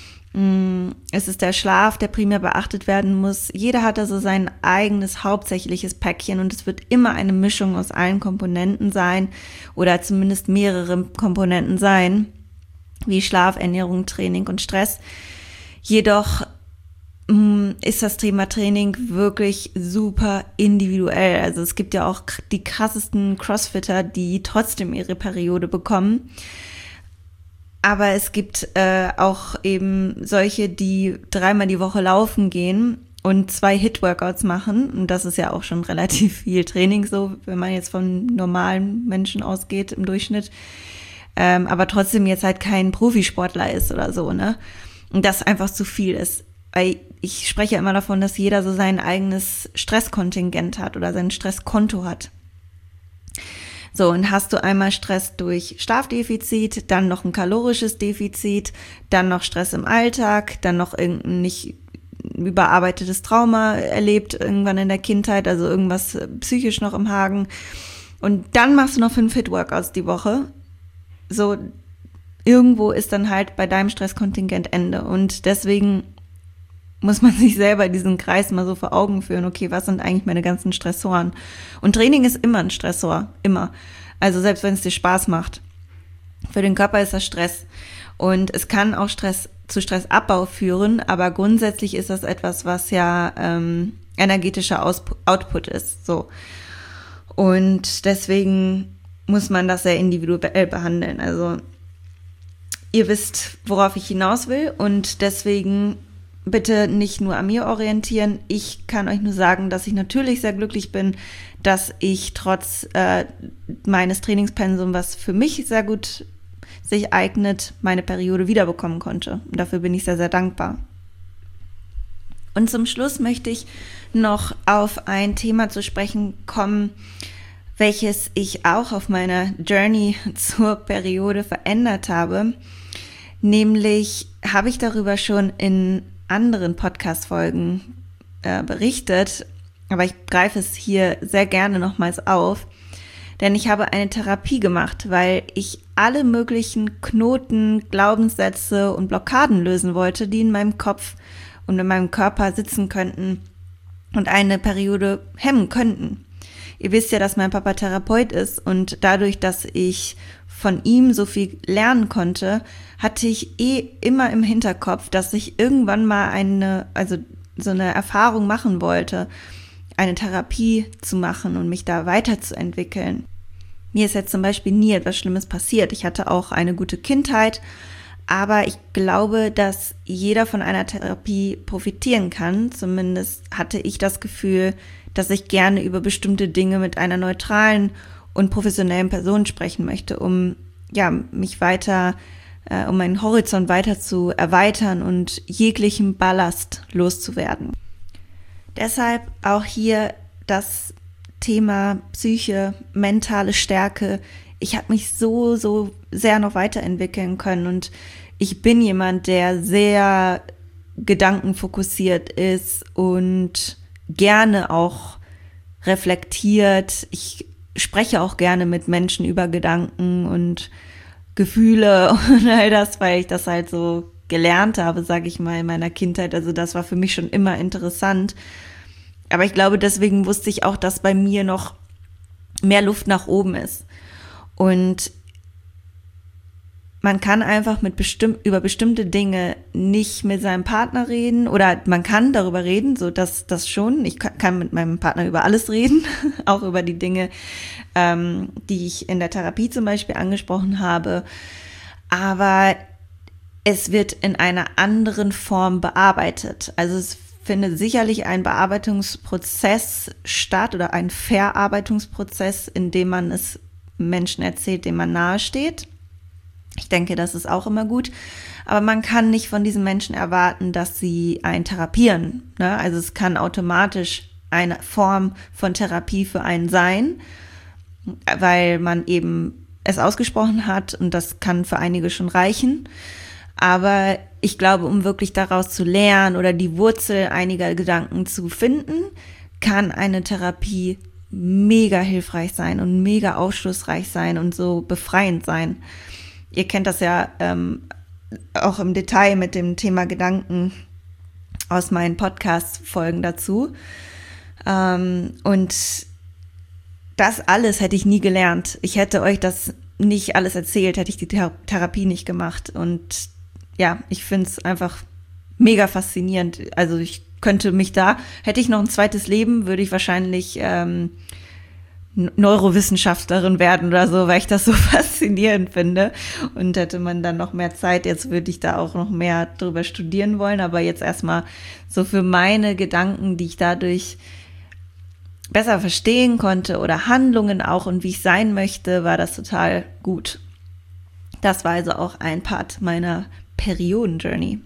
Ist es der Schlaf, der primär beachtet werden muss? Jeder hat also sein eigenes hauptsächliches Päckchen und es wird immer eine Mischung aus allen Komponenten sein oder zumindest mehrere Komponenten sein, wie Schlaf, Ernährung, Training und Stress. Jedoch mh, ist das Thema Training wirklich super individuell. Also es gibt ja auch die krassesten Crossfitter, die trotzdem ihre Periode bekommen. Aber es gibt äh, auch eben solche, die dreimal die Woche laufen gehen und zwei Hit-Workouts machen. Und das ist ja auch schon relativ viel Training, so wenn man jetzt von normalen Menschen ausgeht im Durchschnitt. Ähm, aber trotzdem jetzt halt kein Profisportler ist oder so, ne? Und das einfach zu viel ist. Weil ich spreche ja immer davon, dass jeder so sein eigenes Stresskontingent hat oder sein Stresskonto hat. So, und hast du einmal Stress durch Schlafdefizit, dann noch ein kalorisches Defizit, dann noch Stress im Alltag, dann noch irgendein nicht überarbeitetes Trauma erlebt irgendwann in der Kindheit, also irgendwas psychisch noch im Hagen. Und dann machst du noch fünf Hit-Workouts die Woche. So, irgendwo ist dann halt bei deinem Stresskontingent Ende. Und deswegen muss man sich selber diesen Kreis mal so vor Augen führen, okay, was sind eigentlich meine ganzen Stressoren? Und Training ist immer ein Stressor, immer. Also selbst wenn es dir Spaß macht. Für den Körper ist das Stress. Und es kann auch Stress zu Stressabbau führen, aber grundsätzlich ist das etwas, was ja ähm, energetischer Ausp- Output ist. So. Und deswegen muss man das sehr individuell behandeln. Also ihr wisst, worauf ich hinaus will und deswegen bitte nicht nur an mir orientieren. Ich kann euch nur sagen, dass ich natürlich sehr glücklich bin, dass ich trotz äh, meines Trainingspensums, was für mich sehr gut sich eignet, meine Periode wiederbekommen konnte. Und dafür bin ich sehr, sehr dankbar. Und zum Schluss möchte ich noch auf ein Thema zu sprechen kommen, welches ich auch auf meiner Journey zur Periode verändert habe. Nämlich habe ich darüber schon in anderen Podcast-Folgen äh, berichtet, aber ich greife es hier sehr gerne nochmals auf, denn ich habe eine Therapie gemacht, weil ich alle möglichen Knoten, Glaubenssätze und Blockaden lösen wollte, die in meinem Kopf und in meinem Körper sitzen könnten und eine Periode hemmen könnten. Ihr wisst ja, dass mein Papa Therapeut ist und dadurch, dass ich von ihm so viel lernen konnte, hatte ich eh immer im Hinterkopf, dass ich irgendwann mal eine, also so eine Erfahrung machen wollte, eine Therapie zu machen und mich da weiterzuentwickeln. Mir ist jetzt zum Beispiel nie etwas Schlimmes passiert. Ich hatte auch eine gute Kindheit, aber ich glaube, dass jeder von einer Therapie profitieren kann. Zumindest hatte ich das Gefühl, dass ich gerne über bestimmte Dinge mit einer neutralen und professionellen Person sprechen möchte, um ja mich weiter, äh, um meinen Horizont weiter zu erweitern und jeglichen Ballast loszuwerden. Deshalb auch hier das Thema Psyche, mentale Stärke. Ich habe mich so, so sehr noch weiterentwickeln können und ich bin jemand, der sehr gedankenfokussiert ist und gerne auch reflektiert. Ich spreche auch gerne mit Menschen über Gedanken und Gefühle und all das, weil ich das halt so gelernt habe, sage ich mal, in meiner Kindheit. Also das war für mich schon immer interessant. Aber ich glaube, deswegen wusste ich auch, dass bei mir noch mehr Luft nach oben ist. Und man kann einfach mit bestimm- über bestimmte Dinge nicht mit seinem Partner reden oder man kann darüber reden, so dass das schon. Ich kann mit meinem Partner über alles reden, auch über die Dinge, ähm, die ich in der Therapie zum Beispiel angesprochen habe. Aber es wird in einer anderen Form bearbeitet. Also es findet sicherlich ein Bearbeitungsprozess statt oder ein Verarbeitungsprozess, in dem man es Menschen erzählt, denen man nahesteht. Ich denke, das ist auch immer gut. Aber man kann nicht von diesen Menschen erwarten, dass sie einen therapieren. Ne? Also es kann automatisch eine Form von Therapie für einen sein, weil man eben es ausgesprochen hat und das kann für einige schon reichen. Aber ich glaube, um wirklich daraus zu lernen oder die Wurzel einiger Gedanken zu finden, kann eine Therapie mega hilfreich sein und mega aufschlussreich sein und so befreiend sein. Ihr kennt das ja ähm, auch im Detail mit dem Thema Gedanken aus meinen Podcast-Folgen dazu. Ähm, und das alles hätte ich nie gelernt. Ich hätte euch das nicht alles erzählt, hätte ich die Thera- Therapie nicht gemacht. Und ja, ich finde es einfach mega faszinierend. Also ich könnte mich da, hätte ich noch ein zweites Leben, würde ich wahrscheinlich ähm, Neurowissenschaftlerin werden oder so, weil ich das so faszinierend finde. Und hätte man dann noch mehr Zeit, jetzt würde ich da auch noch mehr drüber studieren wollen. Aber jetzt erstmal so für meine Gedanken, die ich dadurch besser verstehen konnte oder Handlungen auch und wie ich sein möchte, war das total gut. Das war also auch ein Part meiner Perioden-Journey.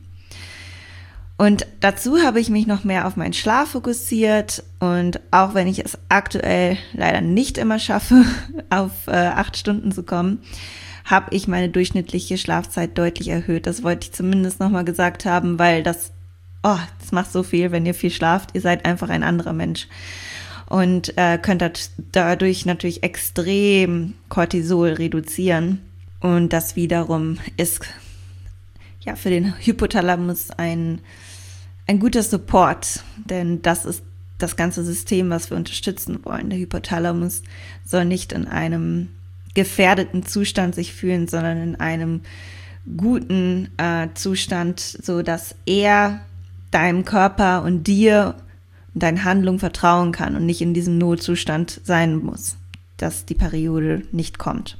Und dazu habe ich mich noch mehr auf meinen Schlaf fokussiert und auch wenn ich es aktuell leider nicht immer schaffe, auf äh, acht Stunden zu kommen, habe ich meine durchschnittliche Schlafzeit deutlich erhöht. Das wollte ich zumindest nochmal gesagt haben, weil das, oh, das macht so viel, wenn ihr viel schlaft. Ihr seid einfach ein anderer Mensch und äh, könnt dadurch natürlich extrem Cortisol reduzieren. Und das wiederum ist ja für den Hypothalamus ein, ein guter Support, denn das ist das ganze System, was wir unterstützen wollen. Der Hypothalamus soll nicht in einem gefährdeten Zustand sich fühlen, sondern in einem guten äh, Zustand, so dass er deinem Körper und dir und deinen Handlungen vertrauen kann und nicht in diesem Notzustand sein muss, dass die Periode nicht kommt.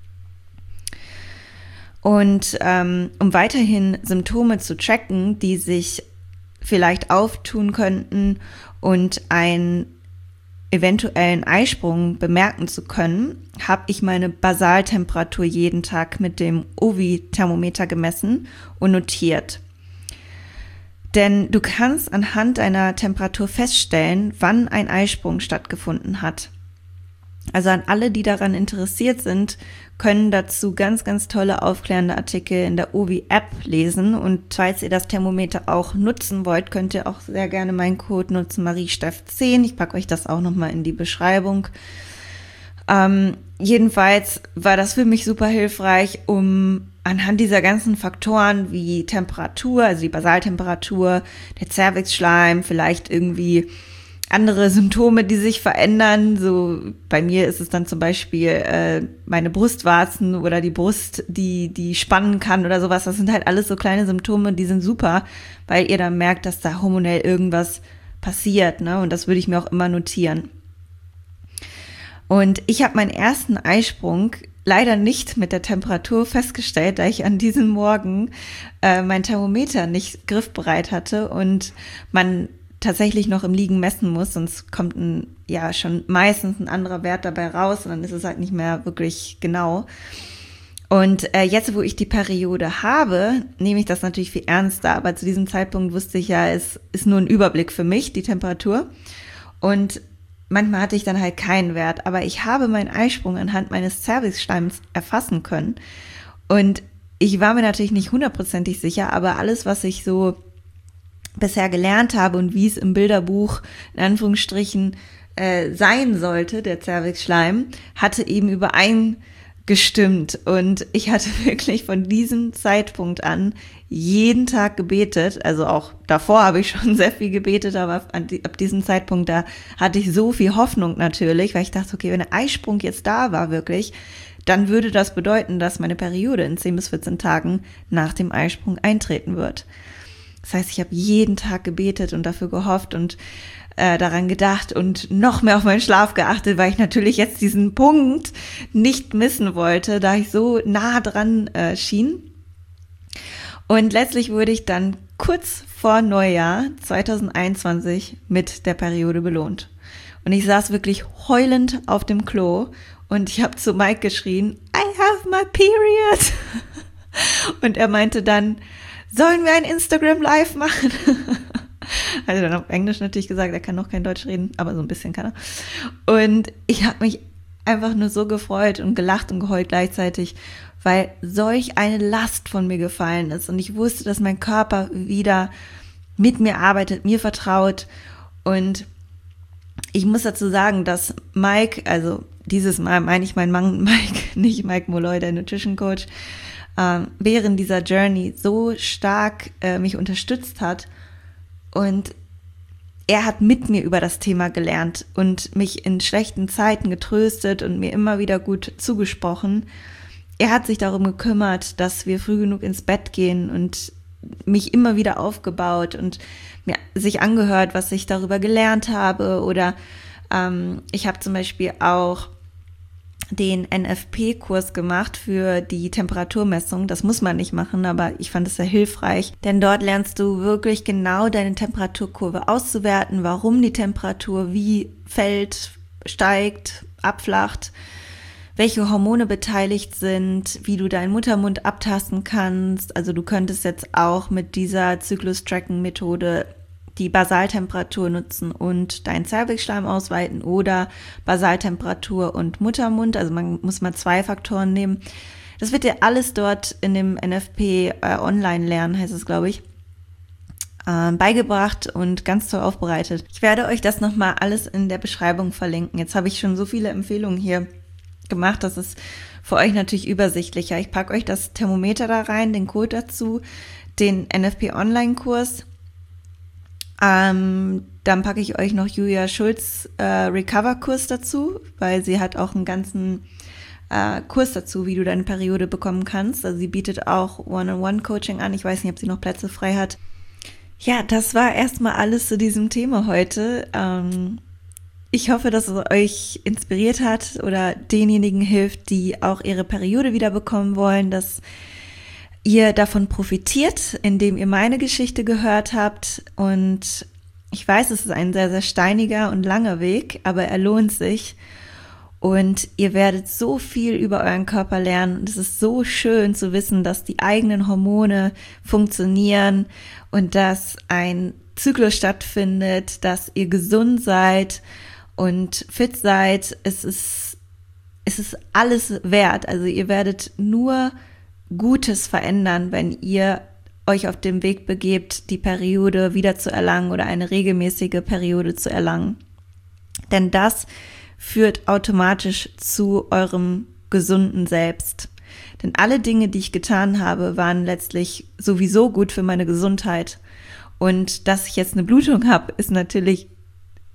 Und ähm, um weiterhin Symptome zu tracken, die sich vielleicht auftun könnten und einen eventuellen Eisprung bemerken zu können, habe ich meine Basaltemperatur jeden Tag mit dem Ovi-Thermometer gemessen und notiert. Denn du kannst anhand deiner Temperatur feststellen, wann ein Eisprung stattgefunden hat. Also an alle, die daran interessiert sind, können dazu ganz, ganz tolle aufklärende Artikel in der Ovi-App lesen. Und falls ihr das Thermometer auch nutzen wollt, könnt ihr auch sehr gerne meinen Code nutzen, Mariesteff zehn. Ich packe euch das auch nochmal in die Beschreibung. Ähm, jedenfalls war das für mich super hilfreich, um anhand dieser ganzen Faktoren wie Temperatur, also die Basaltemperatur, der Zervixschleim, vielleicht irgendwie andere Symptome, die sich verändern. So bei mir ist es dann zum Beispiel äh, meine Brustwarzen oder die Brust, die die spannen kann oder sowas. Das sind halt alles so kleine Symptome, die sind super, weil ihr dann merkt, dass da hormonell irgendwas passiert, ne? Und das würde ich mir auch immer notieren. Und ich habe meinen ersten Eisprung leider nicht mit der Temperatur festgestellt, da ich an diesem Morgen äh, mein Thermometer nicht griffbereit hatte und man tatsächlich noch im Liegen messen muss, sonst kommt ein, ja schon meistens ein anderer Wert dabei raus und dann ist es halt nicht mehr wirklich genau. Und äh, jetzt, wo ich die Periode habe, nehme ich das natürlich viel ernster, aber zu diesem Zeitpunkt wusste ich ja, es ist nur ein Überblick für mich, die Temperatur. Und manchmal hatte ich dann halt keinen Wert, aber ich habe meinen Eisprung anhand meines Zervixschleims erfassen können. Und ich war mir natürlich nicht hundertprozentig sicher, aber alles, was ich so bisher gelernt habe und wie es im Bilderbuch in Anführungsstrichen äh, sein sollte, der Zervixschleim, hatte eben übereingestimmt. Und ich hatte wirklich von diesem Zeitpunkt an jeden Tag gebetet. Also auch davor habe ich schon sehr viel gebetet, aber ab diesem Zeitpunkt, da hatte ich so viel Hoffnung natürlich, weil ich dachte, okay, wenn der Eisprung jetzt da war wirklich, dann würde das bedeuten, dass meine Periode in zehn bis vierzehn Tagen nach dem Eisprung eintreten wird. Das heißt, ich habe jeden Tag gebetet und dafür gehofft und äh, daran gedacht und noch mehr auf meinen Schlaf geachtet, weil ich natürlich jetzt diesen Punkt nicht missen wollte, da ich so nah dran äh, schien. Und letztlich wurde ich dann kurz vor Neujahr zwanzig einundzwanzig mit der Periode belohnt. Und ich saß wirklich heulend auf dem Klo und ich habe zu Mike geschrien, I have my period. Und er meinte dann, sollen wir ein Instagram Live machen? Also dann auf Englisch natürlich gesagt, er kann noch kein Deutsch reden, aber so ein bisschen kann er. Und ich habe mich einfach nur so gefreut und gelacht und geheult gleichzeitig, weil solch eine Last von mir gefallen ist. Und ich wusste, dass mein Körper wieder mit mir arbeitet, mir vertraut. Und ich muss dazu sagen, dass Mike, also dieses Mal meine ich meinen Mann Mike, nicht Mike Molloy, der Nutrition Coach, während dieser Journey so stark äh, mich unterstützt hat und er hat mit mir über das Thema gelernt und mich in schlechten Zeiten getröstet und mir immer wieder gut zugesprochen. Er hat sich darum gekümmert, dass wir früh genug ins Bett gehen und mich immer wieder aufgebaut und mir sich angehört, was ich darüber gelernt habe oder ähm, ich habe zum Beispiel auch den N F P-Kurs gemacht für die Temperaturmessung. Das muss man nicht machen, aber ich fand es sehr hilfreich, denn dort lernst du wirklich genau deine Temperaturkurve auszuwerten, warum die Temperatur wie fällt, steigt, abflacht, welche Hormone beteiligt sind, wie du deinen Muttermund abtasten kannst. Also du könntest jetzt auch mit dieser Zyklus-Tracking-Methode die Basaltemperatur nutzen und deinen Zervixschleim ausweiten oder Basaltemperatur und Muttermund. Also man muss mal zwei Faktoren nehmen. Das wird dir alles dort in dem N F P äh, online lernen, heißt es, glaube ich, äh, beigebracht und ganz toll aufbereitet. Ich werde euch das nochmal alles in der Beschreibung verlinken. Jetzt habe ich schon so viele Empfehlungen hier gemacht, das ist für euch natürlich übersichtlicher. Ich packe euch das Thermometer da rein, den Code dazu, den N F P Online-Kurs. Ähm, dann packe ich euch noch Julia Schulz äh, Recover-Kurs dazu, weil sie hat auch einen ganzen äh, Kurs dazu, wie du deine Periode bekommen kannst. Also sie bietet auch One-on-One-Coaching an. Ich weiß nicht, ob sie noch Plätze frei hat. Ja, das war erstmal alles zu diesem Thema heute. Ähm, ich hoffe, dass es euch inspiriert hat oder denjenigen hilft, die auch ihre Periode wieder bekommen wollen, dass ihr davon profitiert, indem ihr meine Geschichte gehört habt. Und ich weiß, es ist ein sehr, sehr steiniger und langer Weg, aber er lohnt sich. Und ihr werdet so viel über euren Körper lernen. Und es ist so schön zu wissen, dass die eigenen Hormone funktionieren und dass ein Zyklus stattfindet, dass ihr gesund seid und fit seid. Es ist, es ist alles wert. Also ihr werdet nur Gutes verändern, wenn ihr euch auf dem Weg begebt, die Periode wieder zu erlangen oder eine regelmäßige Periode zu erlangen. Denn das führt automatisch zu eurem gesunden Selbst. Denn alle Dinge, die ich getan habe, waren letztlich sowieso gut für meine Gesundheit. Und dass ich jetzt eine Blutung habe, ist natürlich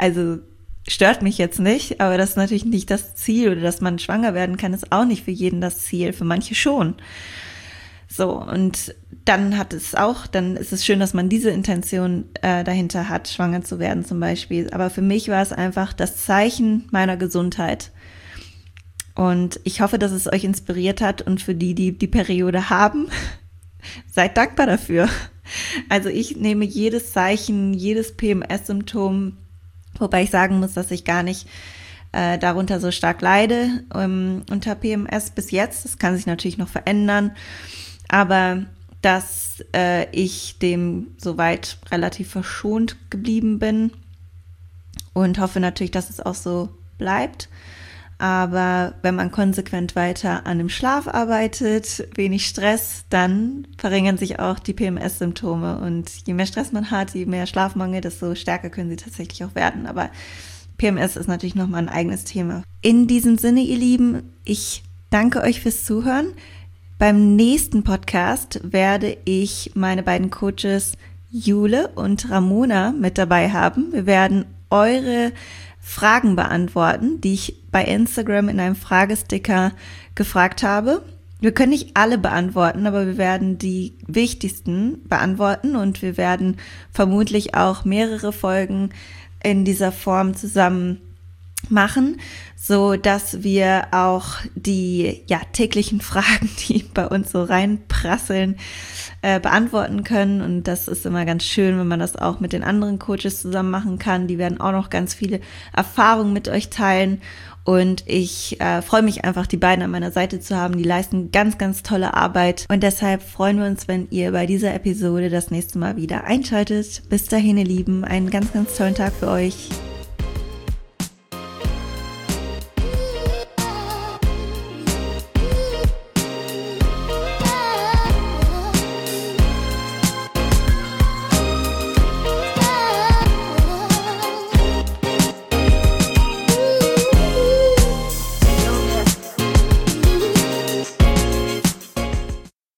also stört mich jetzt nicht, aber das ist natürlich nicht das Ziel, oder dass man schwanger werden kann, ist auch nicht für jeden das Ziel, für manche schon. So, und dann hat es auch, dann ist es schön, dass man diese Intention äh, dahinter hat, schwanger zu werden zum Beispiel. Aber für mich war es einfach das Zeichen meiner Gesundheit. Und ich hoffe, dass es euch inspiriert hat, und für die, die die Periode haben, seid dankbar dafür. Also ich nehme jedes Zeichen, jedes P M S-Symptom, wobei ich sagen muss, dass ich gar nicht äh, darunter so stark leide ähm, unter P M S bis jetzt. Das kann sich natürlich noch verändern, aber dass äh, ich dem soweit relativ verschont geblieben bin und hoffe natürlich, dass es auch so bleibt. Aber wenn man konsequent weiter an dem Schlaf arbeitet, wenig Stress, dann verringern sich auch die P M S-Symptome. Und je mehr Stress man hat, je mehr Schlafmangel, desto stärker können sie tatsächlich auch werden. Aber P M S ist natürlich nochmal ein eigenes Thema. In diesem Sinne, ihr Lieben, ich danke euch fürs Zuhören. Beim nächsten Podcast werde ich meine beiden Coaches Jule und Ramona mit dabei haben. Wir werden eure Fragen beantworten, die ich bei Instagram in einem Fragesticker gefragt habe. Wir können nicht alle beantworten, aber wir werden die wichtigsten beantworten, und wir werden vermutlich auch mehrere Folgen in dieser Form zusammen machen, so dass wir auch die ja täglichen Fragen, die bei uns so reinprasseln, äh, beantworten können. Und das ist immer ganz schön, wenn man das auch mit den anderen Coaches zusammen machen kann. Die werden auch noch ganz viele Erfahrungen mit euch teilen. Und ich äh, freue mich einfach, die beiden an meiner Seite zu haben. Die leisten ganz, ganz tolle Arbeit. Und deshalb freuen wir uns, wenn ihr bei dieser Episode das nächste Mal wieder einschaltet. Bis dahin, ihr Lieben, einen ganz, ganz tollen Tag für euch.